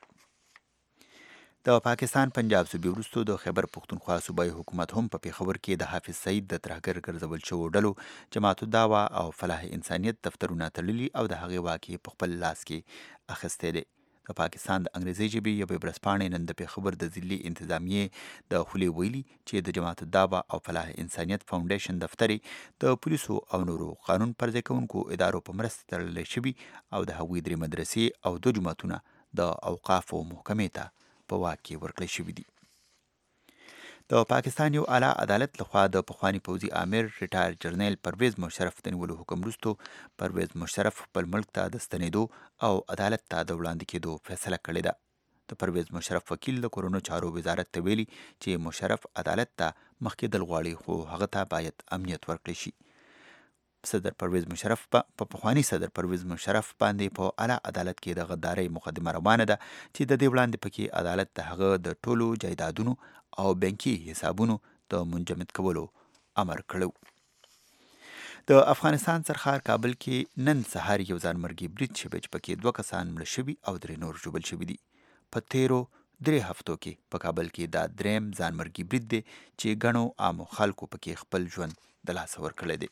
د پاکستان پنجاب صوبې وروستو د خیبر پښتونخوا صوبایي حکومت هم په پېښور کې د حافظ سعید د ترهګر ګرځول شوو ډلو جماعت الدعوه او فلاح انسانیت دفترونه تړلي او د هغې واک یې په خپل لاس کې اخیستی دی. د پاکستان د انګریزي ژبې یوې ورځپاڼې نن د پېښور د ضلعي انتظامیې د خولې ویلي چې د جماعت الدعوه او فلاح انسانیت فاونډیشن دفتر د پولیسو او نورو قانون پرځای کوونکو ادارو په مرسته تړلی شوي او د هغوی 3 مدرسې او 2 جوماتونه د اوقافو محکمې ته په واک کې ورکړل شوي دي. د پاکستان یو اعلی عدالت لخوا د پخواني پوځي امیر ریټایر جنرال پرویز مشرف د نیولو حکم وروسته پرویز مشرف خپل ملک ته د ستنېدو او عدالت ته د وړاندې کېدو فیصله کړې ده. د پرویز مشرف وکیل د کورونو چارو وزارت ته ویلي چې مشرف عدالت ته مخکېدل غواړي خو هغه ته باید امنیت ورکړی شي. صدر پرویز مشرف په پخواني صدر پرویز مشرف باندې په اعلی عدالت کې د غدارۍ مقدمه روانه ده چې د دې وړاندې پکې عدالت د هغه د ټولو جایدادونو او بانکي حسابونو د منجمد کولو امر کړو. د افغانستان سرخار کابل کې نن سهار یو ځانمرګي برید شوی چې پکې 2 کسان مړه شوي او 3 نور ژوبل شوي دي. په تیرو 3 هفتو کې په کابل کې دا 3م ځانمرګي برید دی چې ګڼو عامو خلکو پکې خپل ژوند د لاسه ورکړی دی.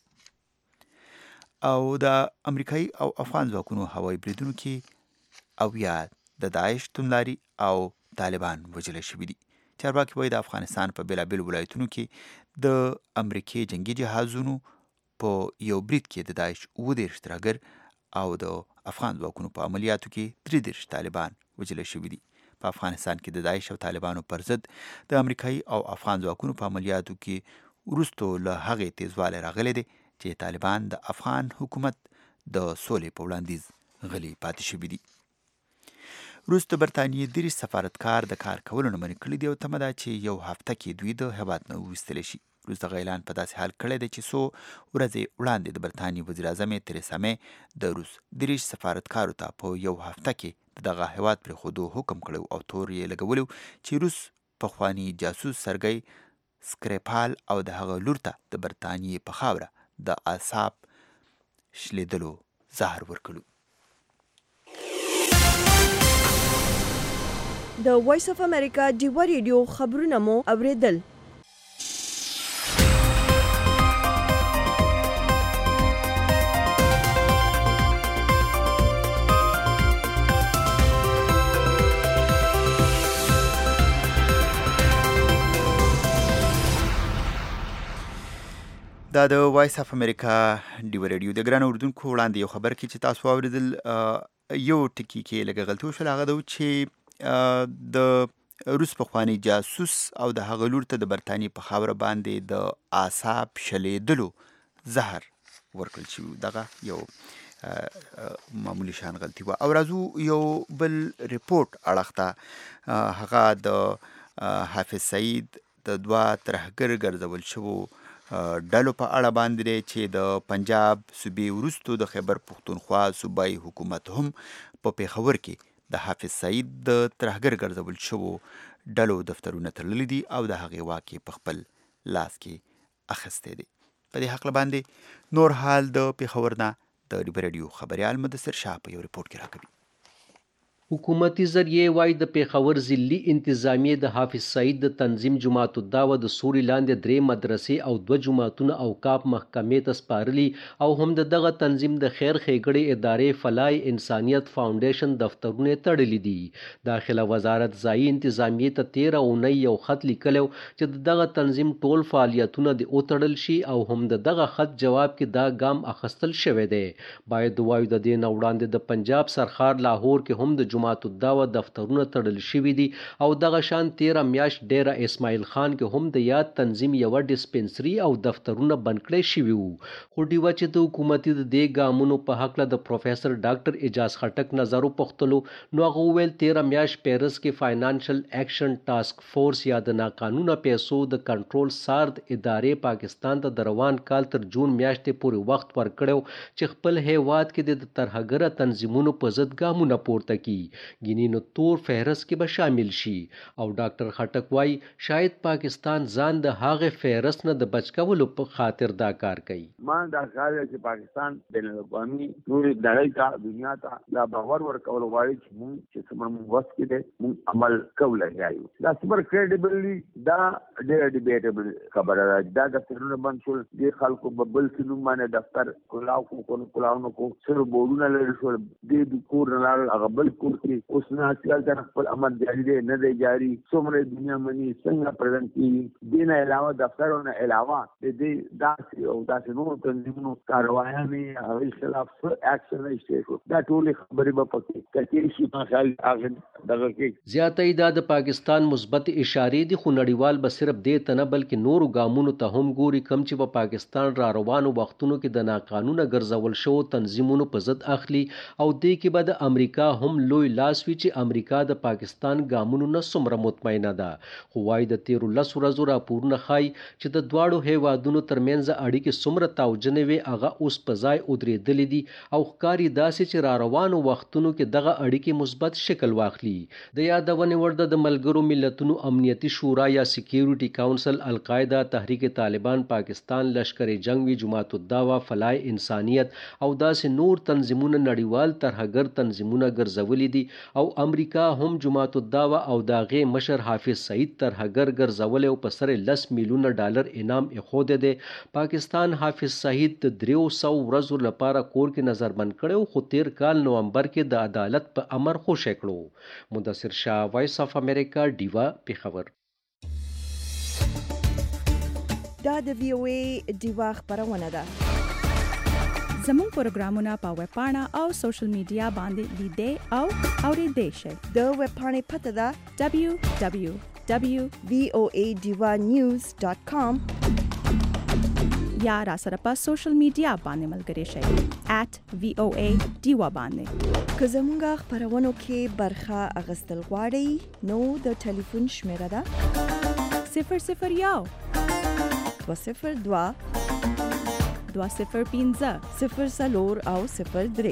او د امریکایي او افغان ځواکونو هوایي بریدونو کې او یا د داعش توندلاري او طالبان وژل شوي دي. چارواکي وایي د افغانستان په بېلابېلو ولایتونو کې د امریکې جنګي جهازونو په یو برید کې د داعش 29 ترهګر او د افغان ځواکونو په عملیاتو کې 33 طالبان وژل شوي دي. په افغانستان کې د داعش او طالبانو پر ضد د امریکایي او افغان ځواکونو په عملیاتو کې وروستو له هغې تیزوالی راغلی دی چې طالبان د افغان حکومت د سولې په وړاندیز غلي پاتې شوي دي. روس د برطانیې دریش سفارتکار د کار کولو نه منع کړي دي او تمه ده چې یو هفته کې دوی د هېواد نه وویستلی شي. روس دغه اعلان په داسې حال کړی دی چې څو ورځې وړاندې د برطانیې وزیر اعظم تریسا مې د روس دریش سفارتکارو ته په یو هفته کې دغه هېواد پرېښودو حکم کړی او تور یې لګولی چې روس پخواني جاسوس سرګی سکریپال او د هغه لور ته د برطانیې په خاوره د اعصاب شلیدلو زهر ورکړو. د وایس اف امریکا ډیوا ریډیو خبرونه مو اوریدل. دا د وایس اف امریکا ډیوا ریډیو د ګران اردوونکو وړاندې یو خبر کې چې تاسو واوریدل یو ټکي کې لږه غلطي وشوله، هغه دا چې د روس پخوانی جاسوس او د هغه لور ته د برطانیې په خاوره باندې د اعصاب شلیدلو زهر ورکړل شوي. دغه یو معمولی شان غلطي وه. او راځو یو بل ریپورټ اړخ ته، هغه د حافظ سعید د دوه ترهګر ګرځول شوو ډلو په اړه باندې دی چې د پنجاب صوبې وروستو د خیبر پښتونخوا صوبایي حکومت هم په پېښور کې د حافظ سعید د ترهګر ګرځول شوو ډلو دفترونه تړلي دي او د هغې واک یې په خپل لاس کې اخیستی دی. په دې هکله باندې نور حال د پېښور نه د ډیوا ریډیو خبریال مدثر شاه په یو ریپورټ کې راکوي. حکومتي ذریعے وايي د پېښور ضلعي انتظامیې د حافظ سعید د تنظیم جماعت الدعوه د سوري لاندې 3 مدرسې او 2 جماعتونه اوقاف محکمې ته سپارلي او هم دغه تنظیم د خیر ښېګړې ادارې فلای انسانیت فاونډیشن دفترونه تړلي دي. داخله وزارت ځایي انتظامیې ته 13 اونۍ یو خط لیکلی چې دغه تنظیم ټول فعالیتونه د وتړل شي او هم دغه خط جواب کې دا ګام اخیستل شوی دی. باید وایو د دې نه وړاندې د پنجاب سرخار لاهور کې هم د جماعت الدعوه دفترونه تړل شوي دي او دغه شان 13 میاشت ډیره اسماعیل خان کې هم د یاد تنظیم یو ډیسپنسري او دفترونه بند کړی شوي وو. خو ډیوه چې د حکومتي د دې ګامونو په هکله د پروفیسر ډاکټر اجاز خټک نظر وپوښتلو نو هغه وویل 13 میاشت پیرس کې فاینانشل ایکشن ټاسک فورس یا د ناقانونه پیسو د کنټرول سارد ادارې پاکستان ته د روان کال تر جون میاشتې پورې وخت ورکړی چې خپل هیواد کې د ترهګره تنظیمونو په ضد ګامونه پورته کړي. ګینې نو تور فهرست کې به شامل شي او ډاکټر خټک وایي شاید پاکستان ځان د هغې فهرست نه د بچ کولو په خاطر دا کار کوي. ما دا کار چې پاکستان بین الاقوامي نورې نړۍ ته دنیا ته دا باور ورکول غواړي چې موږ چې څومره موږ وس کې دی موږ عمل کولی یایو. دا سپر کریډیبلي دا ډېره ډیبیټبل خبره ده. دا دفترونه بند شول، دې خلکو به بل څه نوم باندې دفتر کلاو کلاو نه کو سره بورډونه لرې شول، دې کور نه لاړل هغه بل کور کې اوس نه اصل تر خپل عمل جاری دی نه دی جاری. څومره دنیا مني څنګه پرېزنټ کیږي دې نه علاوه دفترونه علاوه دې داسې او داسې نور تنظیمونو کاروایانې هغوی خلاف څه اکشن نشته شو. دا ټولې خبرې به پکې کتې شي په خیال هغه دغه کې زیاته دا د پاکستان مثبت اشارې دي، خو نړیوال به صرف دې ته نه بلکې نورو ګامونو ته هم ګوري کم چې په پاکستان را روانو وختونو کې د ناقانونه ګرځول شوو تنظیمونو په ضد اخلي او دې کې به د امریکا هم لوی لاس وي چې امریکا د پاکستان ګامونو نه څومره مطمئنه ده. خو وايي د 13 ورځو راپورونه ښایي چې د دواړو هیوادونو ترمنځ اړیکې څومره تاوجنې وي هغه اوس په ځای ودرېدلې دي او ښکاري داسې چې را روانو وختونو کې دغه اړیکې مثبت شکل واخلي. د یادونې وړ د ملګرو ملتونو امنیتي شورا یا سکیورټي کاونسل، القاعده، تحریک طالبان پاکستان، لشکر جنگ وی، جماعت الدعوه، فلای انسانیت او داسې نور تنظیمونه نړیوال ترهګر تنظیمونه ګرځولي دي او امریکا هم جماعت الدعوه او د هغې مشر حافظ سعید ترهګر ګرځولی او په سر $10 میلیونه انعام ایښودی دی. پاکستان حافظ سعید د 300 ورځو لپاره کور کې نظربند کړی خو تیر کال نومبر کې د عدالت په امر خوشی کړو. مدثر شاه، وایس اف امریکا، ډیوا، پېښور. دا د وی او ای ډیوا خبرونه ده. زموږ پروګرامونه په ویب پاڼه او سوشل میډیا باندې لیدئ او اوریدئ شئ. د ویب پاڼې پته ده www.voadivanews.com یا را سره په سوشل میډیا باندې ملګري شئ @VOA Diva باندې. که زمونږ خبرونو کې برخه اغستل غواړئ نو د ټلیفون شمیره ده 001 202 205 04 او 03.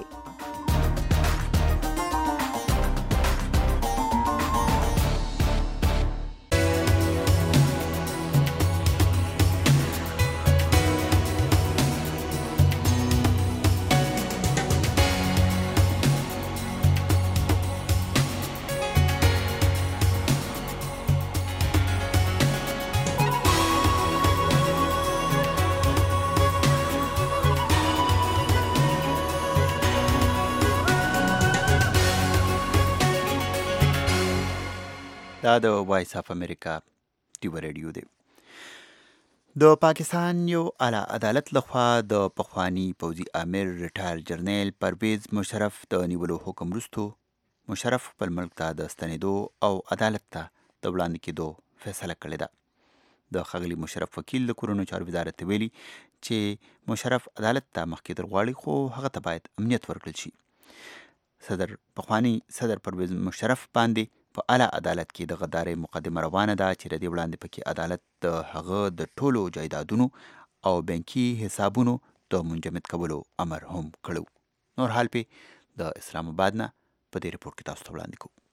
دا د وایس اف امریکا ډیو ریډیو دی. د پاکستان یو اعلی عدالت لخوا د پخوانی پوځي امیر ریټایر جنرال پرویز مشرف د نیولو حکم وروسته مشرف خپل ملک ته د ستنېدو او عدالت ته د وړاندې کېدو فیصله کړې ده. د ښاغلي مشرف وکیل د کورونو چارو وزارت ویلي چې مشرف عدالت ته مخ کېدل غواړي خو هغه ته باید امنیت ورکړل شي. پخوانی صدر پرویز مشرف باندې په اعلی عدالت کې د غدارۍ مقدمه روانه ده چې د دې وړاندې پکې عدالت د هغه د ټولو جایدادونو او بانکي حسابونو د منجمد کولو امر هم کړو. نور حال په د اسلام آباد نه په دې رپورټ کې تاسو ته وړاندې کوو.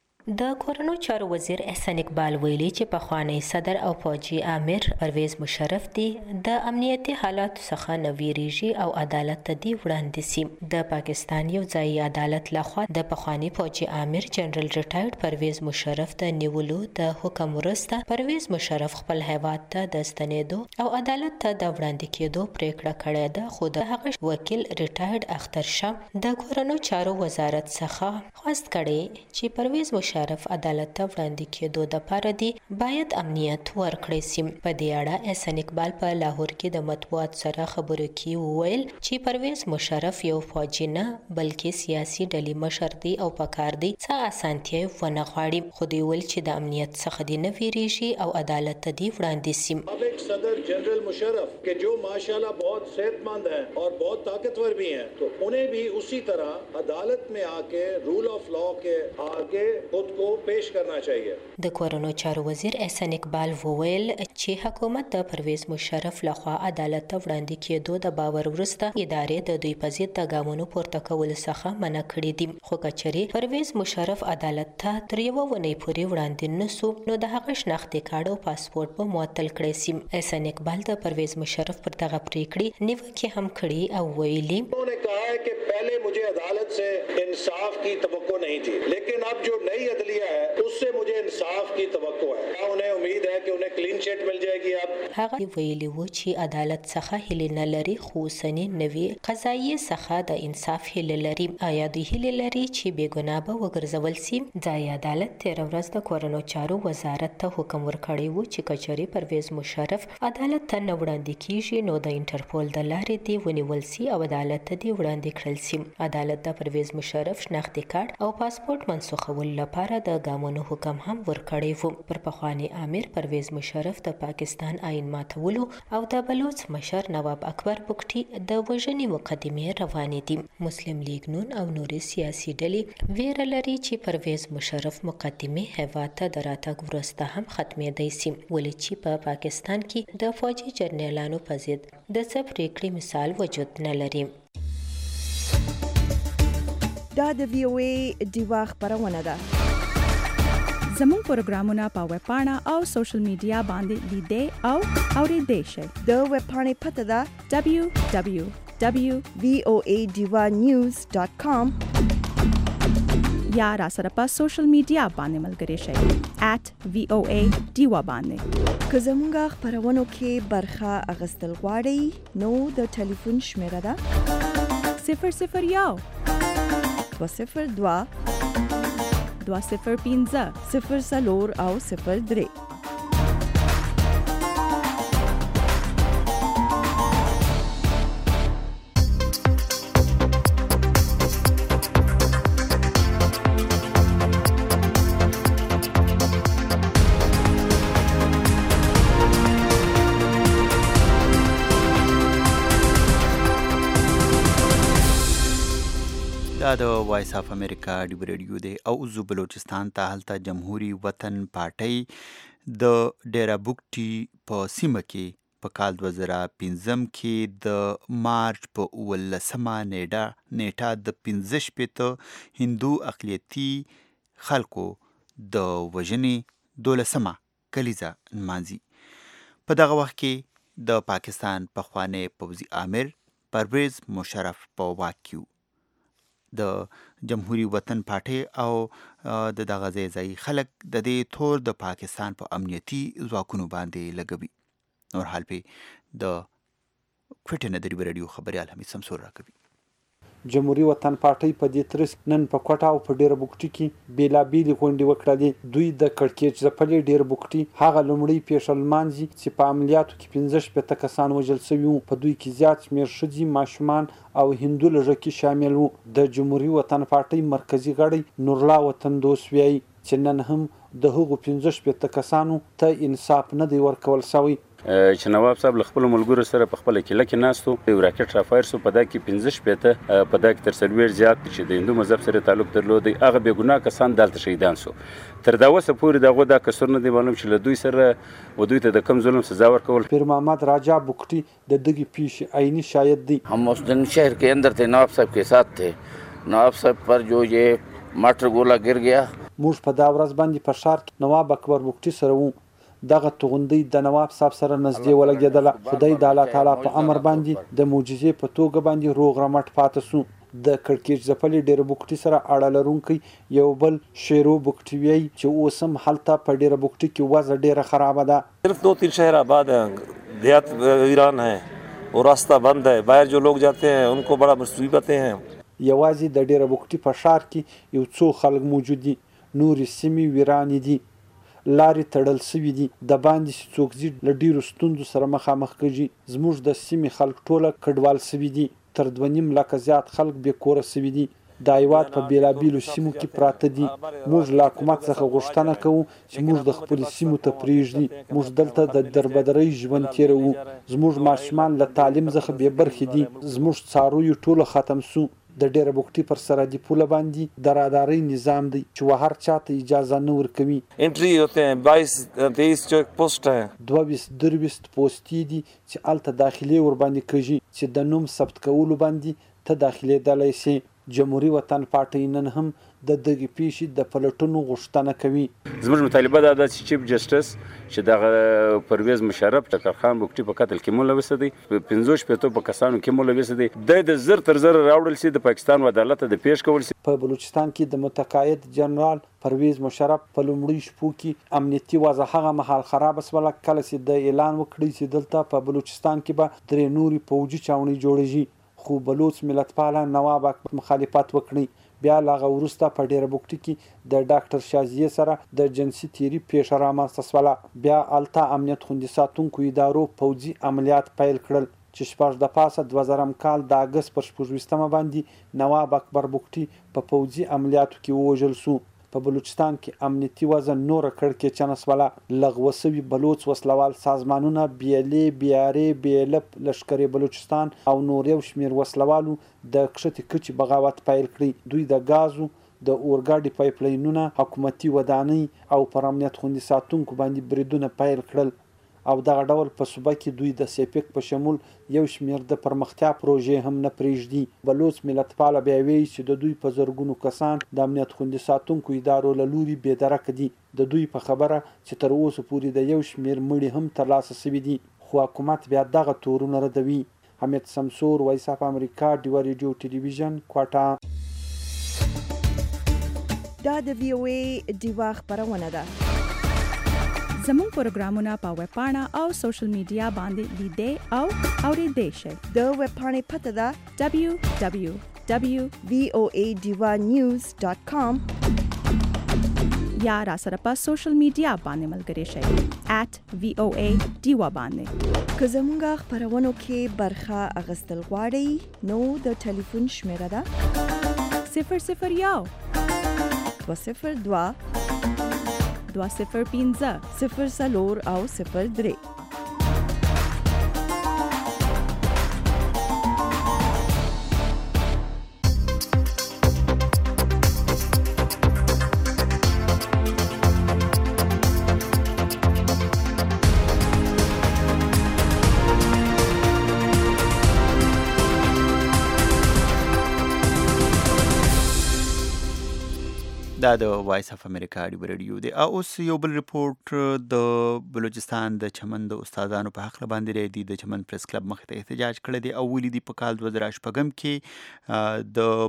د کورونو چارو وزیر احسان اقبال ویلي چې پخوانی صدر او فوجي امیر پرویز مشرف دی د امنیتي حالات څخه نه ویریږي او عدالت ته دی وړاندې سي. د پاکستان یو ځایي عدالت لخوا د پخوانی فوجي امیر جنرال ریټایرډ پرویز مشرف د نیولو د حکم وروسته پرویز مشرف خپل هیواد ته د ستنېدو او عدالت ته د وړاندې کېدو پریکړه کړې ده. خو د هغه وکیل ریټایرډ اختر شاه د کورونو چارو وزارت څخه خواست کړي چې پرویز مشرف عدالت ته وړاندې کېدو د پاره دی باید امنیت ورکړي سي. په دې اړه احسان اقبال په لاهور کې د مطبوعات سره خبرو کې وویل چې پرویز مشرف یو فوجي نه بلکې سیاسي ډلې مشر دی او پکار دی څه اسانتیا ونه غواړي. خو دی ویل چې د امنیت څخه دی نه ویریږي او عدالت ته دی وړاندې سي. سابق صدر جنرل مشرف के जो माशाल्लाह बहुत सेहतमंद हैं और बहुत ताकतवर भी हैं तो उन्हें भी उसी तरह अदालत में आके रूल ऑफ लॉ के आगे खुद को पेश करना चाहिए. د کورونو چارو وزیر احسان اقبال وویل چې حکومت د پرویز مشرف لخوا عدالت ته وړاندې کېدو د باور وروسته ادارې د دوی په ضد د ګامونو پورته کولو څخه منع کړي دي. خو کچري پرویز مشرف عدالت ته تر یوه ونې پورې وړاندې نسو نو د هغه شناختي کارت او پاسپورت به معطل کړي سي. احسان اقبال د پرویز مشرف پر دغه پریکړې نیوکه هم کړي او ویلي उन्होंने कहा है कि पहले मुझे अदालत से इंसाफ की तवक्को नहीं थी लेकिन अब जो नई अदलिया है उससे मुझे इंसाफ की तवक्को है. उन्हें उम्मीद है कि उन्हें क्लीन चिट मिल जाएगी. अब هغه ویلي و چې عدالت څخه هیله نه لري خو سنې نوي قضایي څخه د انصاف هیله لري. آیا دوی هیله لري چې بېګناه به وګرځول سي؟ ځایي عدالت تېره ورځ د کورونو چارو وزارت ته حکم ورکړی و چې کچري پرویز مشرف عدالت ته نه وړاندې کیږي نو د انټرپول د لارې دی ونیول سي او عدالت ته دی وړاندې کړل سي. عدالت د پرویز مشرف شناختي کارت او پاسپورت منسوخول لپاره د ګامونو حکم هم ورکړی و. پر پخوانی امیر پرویز مشرف د پاکستان آئین ماتولو او د بلوچ مشر نواب اکبر بګټي د وژنې مقدمې روانې دي. مسلم لیگ نون او نورې سیاسي ډلې ویره لري چې پرویز مشرف مقدمې هیواد ته د راتګ وروسته هم ختمېدی سي ولې چې په پاکستان کې د فوجي جرنیلانو په ضد د څه پریکړې مثال وجود نه لري. دا د VOA ډیوا خبرونه ده. زموږ پروګرامونه په ویب پاڼه او سوشل میډیا باندې لیدئ او اوریدئ شئ. د ویب پاڼې پته ده www.voadivanews.com یا را سره په سوشل میډیا باندې ملګري شئ @VOA Diva باندې. که زموږ خبرونو کې برخه اغستل غواړئ نو د ټلیفون شمیره ده 001 202 205 04 او 03. دا د وایس اف امریکا ډیو ریډیو دی او زو بلوچستان ته هلته جمهوریت وطن پارټۍ د ډیرا بوکټي په سیمه کې په کال 2015 کې د مارچ په 19 نیټه د 15 هندو اقلیتي خلکو د وژنې 12 کلیزه نمانځي. په دغه وخت کې د پاکستان پخوانی پوځي امیر پرویز مشرف په واک کې د جمهوریت وطن پارټۍ او د دغه ځای خلک د دې تور د پاکستان په امنیتي ځواکونو باندې لګوي. نور حال په د کوټه نه د ریډیو خبريال حمید سمسور راکوي. جمهوریت وطن پارټۍ په دې ترڅ نن په کوټه او په ډیره بوکټي کې بیلابېلې غونډې وکړلې. دوی د کړکېچ ځپلې ډیره بوکټي هغه لومړی پیښه لمانځي چې په عملیاتو کې 15 کسان وژل شوي وو. په دوی کې زیات شمېر ښځې، ماشومان او هندو لږکي شامل وو. د جمهوریت وطن پارټۍ مرکزي غړی نورالله وطن دوست وایي چې نن هم د هغو 15 کسانو ته انصاف نه دی ورکول شوی. چې نواب صاحب له خپلو ملګرو سره په خپله کیله کې ناست وو، یو راکټ رافایر سو. په دا کې 15 په دا کې تر 40 زیات چې د هندو مذهب سره تعلق درلود، هغه بې ګناه کسان دلته شهیدان سو. تر دا اوسه پورې دغه دا کسر نه دی معلوم چې له دوی سره و دوی ته د کم ظلم سزا ورکول. پیر محمد راجا بوکټي د دغې پیښې عیني شاهد دی. हम उस दिन शहर के अंदर थे, नवाब साहब के साथ थे. नवाब साहब पर जो ये मटर गोला गिर गया. موږ په دا ورځ باندې په ښار کې نواب اکبر بوکټي سره وو. دغه توغندۍ د نواب صاحب سره نږدې ولګېدله. خدای د الله تعالی په امر باندې د معجزې په توګه باندې روغ رمټ پاتې سو. د کړکېچ ځپلې ډیره بوکټي سره اړه لرونکی یو بل شیرو بوکټي وایي چې اوس هم هلته په ډیره بوکټي کې وضع ډیره خرابه ده. صرف 2-3 شهر آباد ہیں, دیہات ویران ہیں اور راستہ بند ہے. باہر جو لوگ جاتے ہیں ان کو بڑا مصیبتیں ہیں. یوازې د ډیره بوکټي په ښار کې یو څو خلک موجود دي. نورې سیمې ویرانې دي. لارې تړل شوي دي. د باندې چې څوک ځي له ډیرو ستونزو سره مخامخ کېږي. زموږ د سیمې خلک ټوله کډوال شوي دي. تر 2.5 لکه زیات خلک بې کوره شوي دي. د هیواد په بیلابیلو سیمو کې پراته دي. موږ له حکومت څخه غوښتنه کوو چې موږ د خپلې سیمو ته پرېږدي. موږ دلته د دربدرۍ ژوند تېروو. زموږ ماشومان له تعلیم څخه بې برخې دي. زموږ څارویو ټوله ختم سو. د ډیره بوکټي پر سرحدي پوله باندې د رادارۍ نظام دی چې هر چاته اجازه نه ورکوي. انټري ہوتے ہیں 22-23 چیک پوسټ ہیں. 22-23 پوسټې دي چې هلته داخلي ور باندې کېږي چې د نوم ثبت کولو باندې ته داخلېدلی سي. جمهوریت وطن پارټۍ نن هم د دغې پیښې د پلټنو غوښتنه کوي. زموږ مطالبه دا ده چې چیف جسټس چې دغه پرویز مشرف ټکر خان بوکټي په قتل کې ملوث دی، 15 په کسانو کې ملوث دی. د زر تر زر راوړل سي د پاکستان عدالت ته د پیش کول سي. په بلوچستان کې د متقاعد جنرال پرویز مشرف په لومړي شپو کې امنیتي وضع هغه مهال خراب شوله کله چې د اعلان وکړی چې دلته په بلوچستان کې به 3 نورې پوځي چاونۍ جوړېږي. خو بلوچ ملتپاله نواب اکبر مخالفت وکړي. بیا له وروسته په ډیره بوکټي کې د ډاکټر شازیه سره د جنسي تیری پیښه رامنځته شوله. بیا هلته امنیت خوندي ساتونکو ادارو پوځي عملیات پیل کړل چې 6 د پاسه 2000 کال د اګست پر 26 باندې نواب اکبر بوکټي په پوځي عملیاتو کې ووژل سو. په بلوچستان کې امنیتي وضع نوره کړکېچنه شوله. لغوه شوي بلوچ وسلوال سازمانونه بیلې، بیارې، بیلپ، لښکر بلوچستان او نور یو شمېر وسلوالو د کښتې کچې بغاوت پیل کړی. دوی د ګازو د اورګاډي پایپلاینونه، حکومتي ودانۍ او پر امنیت خوندي ساتونکو باندې بریدونه پیل کړل. او دغه ډول په صوبه کې دوی د سیپک په شمول یو شمېر د پرمختیا پروژې هم نه پرېږدي. بلوچ ملتپاله بیا وایي چې د دوی په زرګونو کسان د امنیت خوندي ساتونکو ادارو له لوري بېدرکه دي. د دوی په خبره چې تر اوسه پورې د یو شمېر مړي هم ترلاسه شوي دي. خو حکومت بیا دغه تورونه ردوي. حمید سمسور، وایس اف امریکا، ډیوه ریډیو ټلویزیون، کوټه. دا د وی او ای ډیوه خبرونه ده. زموږ پروګرامونه په ویب پاڼه او سوشل میډیا باندې لیدئ او اورېدئ شئ. د ویب پاڼې پته ده www.voanews.com یا را سره په سوشل میډیا باندې ملګري شئ @VOA ډیوه باندې. که زموږ خبرونو کې برخه اخیستل غواړئ نو د ټلیفون شمیره ده 001 202 205 04 او 03. دا د وایس اف امریکا رادیو دی. اوس یو بل ریپورت د بلوچستان د چمن د استادانو په حق باندې دی. د چمن پریس کلب مخ ته احتجاج کړی دی او ویلي دی په کال 2008 کې د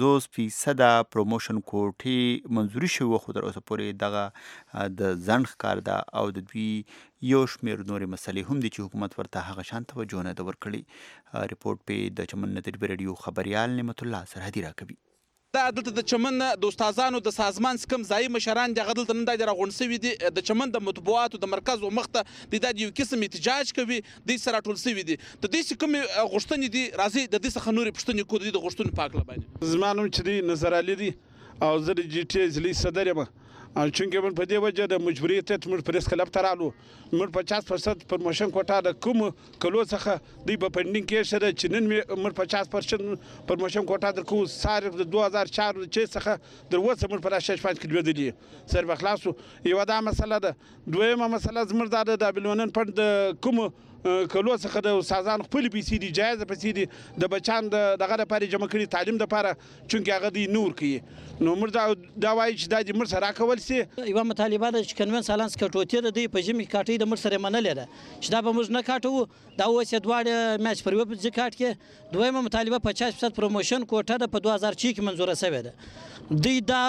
50% پروموشن کوټې منځوري شوی خو تر اوسه پورې دغه د ځنډ ښکار ده او د دوی یو شمېر نورې مسلې هم دي چې حکومت ورته هغه شان توجه نه ده ورکړې. ریپورت په د چمن د رادیو خبريال نعمت الله سرحدي راکوي. دا دلته د چمن د استادانو د سازمان کم ځای مشران دغه دلته نن د راغونډ سوي دي. د چمن د مطبوعاتو د مرکز او مخته د یو قسم احتجاج کوي د سره ټول سوي دي. د دې کوم غوښتنې دي راځي د دې څخه نورې پښتنې کو دي د غوښتنې پاک لبانه زمانم چې نظر علي دي او زه د جی ټي ځلې صدر یم چونکه من په دې وجه د مجبوریت موږ پریس کلب ته رالو. موږ 50% پرموشن کوټه د کوم کلو څخه دوی په پندینګ کې شته چې نن موږ 50% پرموشن کوټه د کو صارف د 2004 چې څخه در وڅ موږ په راشش پات کې ودلې سر بخلاصو. یو دا مسله ده. دویمه مسله زموږ د بلونن پند کوم کلو څخه د سازان خپل پیسې دي جایزه پیسې دي د بچان دغه لپاره جمع کړي تعلیم لپاره چونکه هغه دی نور کوي. نو موږ دا وایي چې دا د مر سره راکول سي. یو مطالبه ده چې کنون سالانس کټوتی د په جمی کاټي د مر سره منلې ده چې دا به موږ نه کاټو. دا اوس دواړه میچ پر وب ځکات کې دویمه مطالبه 50% پروموشن کوټه د په 2006 کې منزوره شوې ده. دوی دا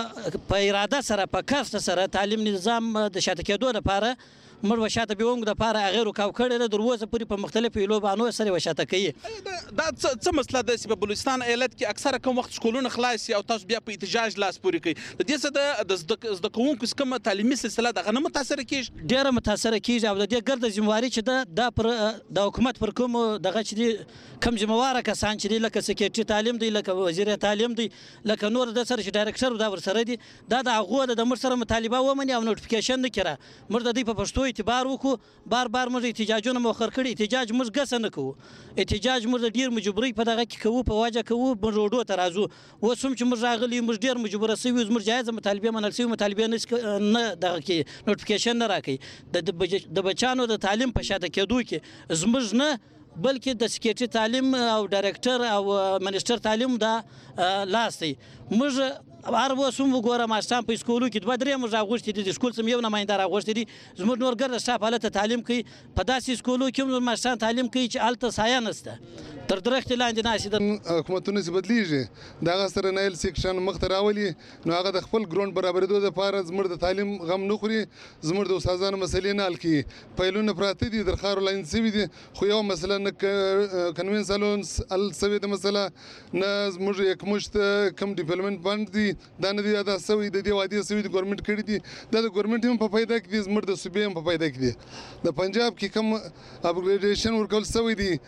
په اراده سره په کارت سره تعلیم نظام د شاته کېدو لپاره مر وشاته بیوم د پاره غیر کاو کړي د دروازه پوری په مختلفو لوبانو سره وشاته کوي. دا څه مسله ده چې په بلوچستان ایالت کې اکثره کوم وخت سکولونه خلاص او تاسو بیا په احتجاج لاس پوری کوي. د دې څه د زده کوونکو کوم تعلیمي سلسله دغه نه متاثر کیږي ډیره متاثر کیږي او د دې ګرد ذمہواری چې د پر د حکومت پر کوم دغه چې کم ذمہوار کسان چې لکه سکرټری تعلیم دی لکه وزیر تعلیم دی لکه نور د سره چې ډایرکټر دا ور سره دی دا د هغه د مر سره مطالبه ومني او نوټیفیکیشن نه کړه مر د دې په پښتو اعتبار وکړو. بار موږ احتجاجونه مؤخر کړي. احتجاج موږ ګس نه کوو. احتجاج موږ ډیر مجبوري په دغه کې کوو په واجه کوو بروډو ته راځو. وسوم چې موږ راغلي موږ ډیر مجبور سوي موږ جایزه مطالبه منل سوي مطالبه نه دغه کې نوټیفیکیشن نه راکړي. د بچانو د تعلیم په شاته کېدو کې زموږ نه بلکې د سکرټری تعلیم او ډایرکټر او منیسټر تعلیم دا لاس دی. موږ هر وسوم وګوره ماستان په سکولو کې 2-3 موږ راغوښتي دي سکول سم یو نماینده راغوښتي دي زموږ نور ګرځه سټاف حالت تعلیم کوي په داسې سکولو کې موږ ماستان تعلیم کوي چې الته سایه نشته تر درخت لاندې ناشي د حکومتونو څخه بدلیږي دا سره نایل سیکشن مخ ته راولي نو هغه د خپل ګراوند برابرېدو لپاره زموږ د تعلیم غم نه خوري زموږ د استادانو مسلې نه حل کوي. پایلونه پراته دي درخارو لاین سوي دي خو یو مسله نه کنوینسالون السوي د مسله نه زموږ یک مشت کم ډیولپمنٹ فند دي دا نه دي دا سوي د دې وادي سوي د ګورنمنت کړی دي دا د ګورنمنت هم په فایده کې دي زموږ د صوبې هم په فایده کې دي. د پنجاب کې کم اپګریډیشن ورکول سوي دي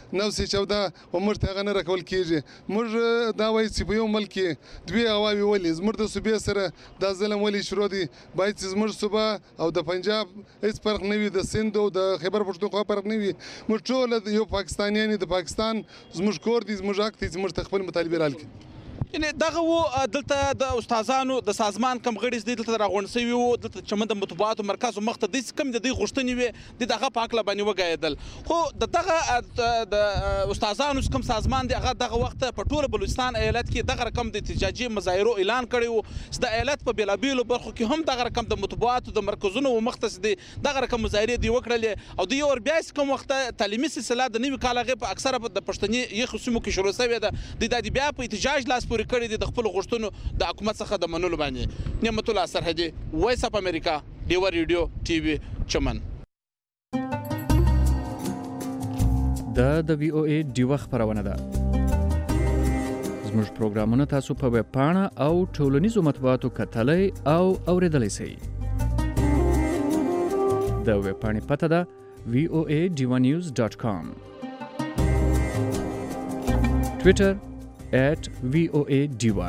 914 عمر ته غنه راکول کیږي. موږ دا وایي چې په یو ملک کې دوی عواوي ولي زموږ د صوبې سره دا ظلم ولي شروع دي باید چې زموږ صوبه او د پنجاب هیڅ فرق نه وي د سند او د خیبر پښتونخوا فرق نه وي. موږ ټول یو پاکستانیان د پاکستان زموږ کور دي زموږ حق دي زموږ خپل مطالبه رال کړي. یعنی دغه و دلته د استادانو د سازمان کم غړي دي دلته راغونډ سوي وو دلته چمن د مطبوعاتو مرکز مخته د کم د غوښتنې وي د دغه پاک لباني وګایدل خو دغه د استادانو کم سازمان دی هغه دغه وخت په ټول بلوچستان ایالت کې دغه رقم د احتجاجي مظاهرو اعلان کړی وو د ایالت په بیلابیلو برخو کې هم دغه رقم د مطبوعاتو د مرکزونو مختص دي دغه رقم مظاهرې دی وکړل او د یو بیا کوم وخت تعلیمي سلسله د نوي کال غو په اکثره د پښتني یخ خصومو کې شروع شوې ده د بیا په احتجاج لاس کړی دي د خپل غوښتنو د حکومت څخه د منلو باندې. نعمت الله سرحدي وایس اف امریکا ډیو ریډیو ټي وي چمن. د وی او ای ډیو خبرونه ده. زموږ پروګرامونه تاسو په ویب پاڼه او ټولنیزو مطبوعاتو کتلای او اوریدلای شئ. د ویب پاڼې پته ده voanews.com. Twitter @VOA Diva.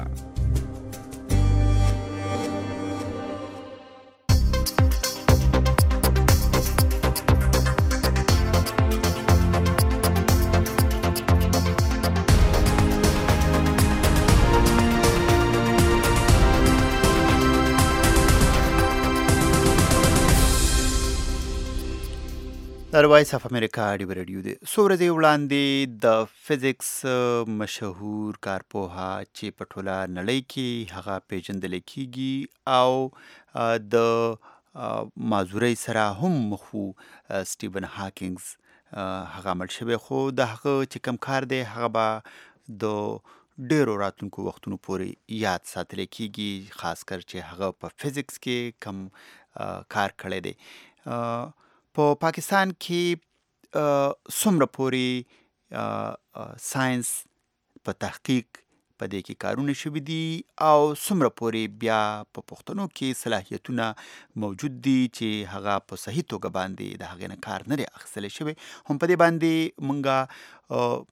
د وایس اف امریکا ډیو رادیو دی. څو ورځې وړاندې د فزیکس مشهور کارپوها چې په ټوله نړۍ کې هغه پیژندل کیږي او د معذورۍ سره هم مخ وو سټیون هاکینګز هغه مړ شوی، خو د هغه چې کوم کار دی هغه به د ډیرو راتلونکو وختونو پورې یاد ساتل کیږي، خاص کر چې هغه په فزیکس کې کم کار کړی دی. په پاکستان کې څومره پورې ساينس په تحقیق په دې کې کارونه شوي دي او څومره پورې بیا په پښتنو کې صلاحیتونه موجود دي چې هغه په صحیح توګه باندې د هغې نه کار نه دی اخیستلی شوی. هم په دې باندې مونږه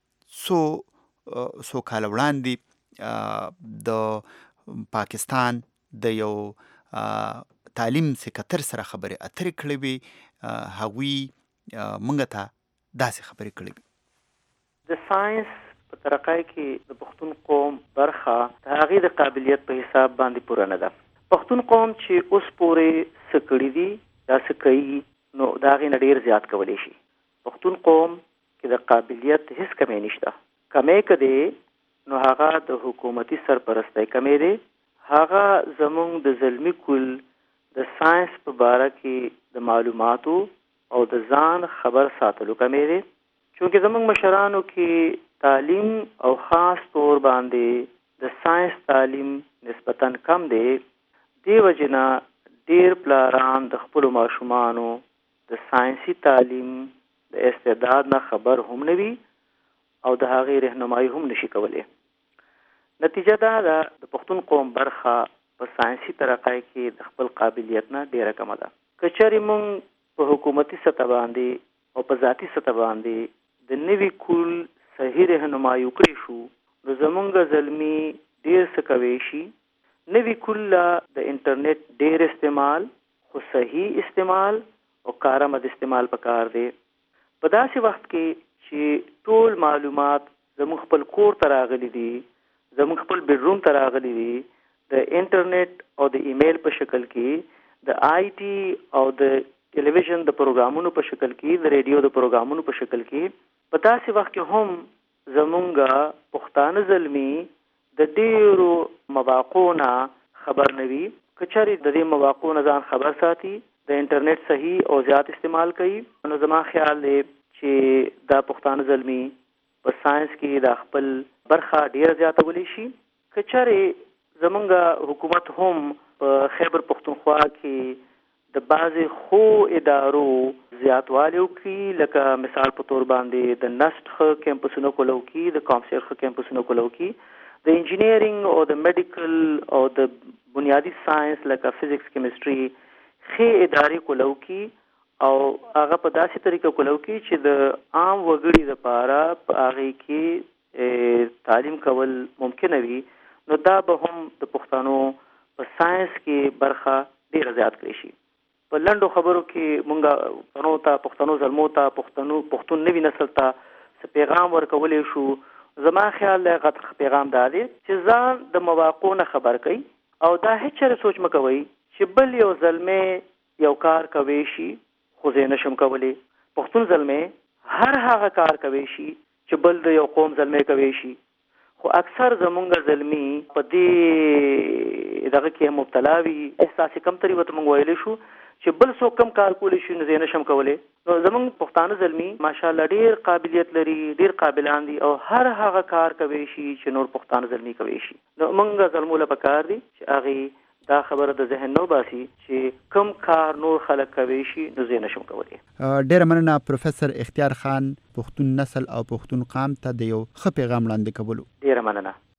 څو کاله وړاندې د پاکستان د یو تعلیم سکتر سره خبرې اترې کړې وې، هغوی مونږ ته داسې خبرې کړې وې. د ساينس په ترقۍ کې د پښتون قوم برخه د هغې د قابلیت په حساب باندې پوره نه ده. پښتون قوم چې اوس پورې څه کړي دي دا څه کوي نو د هغې نه ډېر زیات کولی شي. پښتون قوم کې د قابلیت هیڅ کمی نشته. کمی که دی نو هغه د حکومتي سرپرستی کمی دی، هغه زمونږ د زلمی کل د ساينس په باره کې د معلوماتو او د ځان خبر ساتلو کمی دی. چونکې زمونږ مشرانو کې تعلیم او خاص طور باندې د ساينس تعلیم نسبتاً کم دی، دې وجې نه ډېر پلاران د خپلو ماشومانو د ساينسي تعلیم د استعداد نه خبر هم نه وي او د هغې رهنمایي هم نشي کولی. نتیجه دا ده د پښتون قوم برخه په ساينسي ترقۍ کې د خپل قابلیت نه ډېره کمه ده. که چېرې موږ په حکومتي سطح باندې او په ذاتي سطح باندې د نوي کول صحیح رهنمایي وکړی شو نو زمونږ زلمي ډېر څه کوی شي. نوي کول د انټرنیټ ډېر استعمال خو صحیح استعمال او کارآمد استعمال پکار دی. په داسې وخت کې چې ټول معلومات زموږ خپل کور ته راغلي دي، زموږ خپل بیډروم ته راغلي دي، د انټرنیټ او د ایمیل په شکل کې، د آی ټي او د ټلویزیون د پروګرامونو په شکل کې، د ریډیو د پروګرامونو په شکل کې، په داسې وخت کې هم زمونږ پښتانه زلمي د ډېرو مواقعو نه خبر نه وي. که چېرې د دې مواقعو نه ځان خبر ساتي، د انټرنیټ صحیح او زیات استعمال کوي، نو زما خیال دی چې دا پښتانه زلمي په ساينس کې د خپل برخه ډېره زیاتولی شي. که چېرې زمونږ حکومت هم په خیبر پښتونخوا کې د بعضې ښو ادارو زیاتوالی وکړي، لکه مثال په طور باندې د نسټ ښه کیمپسونه کولو وکړي، د کامسیر ښه کیمپسونه کولو وکړي، د انجینیرینګ او د میډیکل او د بنیادي ساينس لکه فزیکس کیمستري ښې ادارې کولو وکړي او هغه په داسې طریقه کولو کې چې د عام وګړي لپاره په هغې کې تعلیم کول ممکنه وي، نو دا به هم د پښتنو په ساينس کې برخه ډېره زیات کړی شي. په لنډو خبرو کې مونږ پښتنو زلمو ته پښتون نوي نسل ته څه پیغام ورکولی شو. زما خیال دی غټ پیغام دا دی چې ځان د مواقعو نه خبر کوي او دا هیڅ چېرې سوچ مه کوئ چې بل یو زلمی یو کار کوی شي خو زه نشم کولی. پښتون زلمی هر هغه کار کوی شي چې بل د یو قوم زلمی کوی شي، خو اکثر زمونږ زلمی په دې دغه کې مبتلا وي. احساسي کمتري ورته موږ ویلی شو چې بل څوک کم کار کولی شي نو زه نشم کولی. نو زمونږ پښتانه زلمی ماشاءالله ډېر قابلیت لري، ډېر قابلان دي او هر هغه کار کوی شي چې نور پښتانه زلمی کوی شي. نو موږ زلمو له پکار دي چې هغې دا خبره د ذهن نو باسي چې کم کار نور خلک کوي شي نو زه نشم کولی. ډېره مننه پروفیسور اختیار خان، پښتون نسل او پښتون قام ته د یو ښه پیغام وړاندې کولو. ډېره مننه.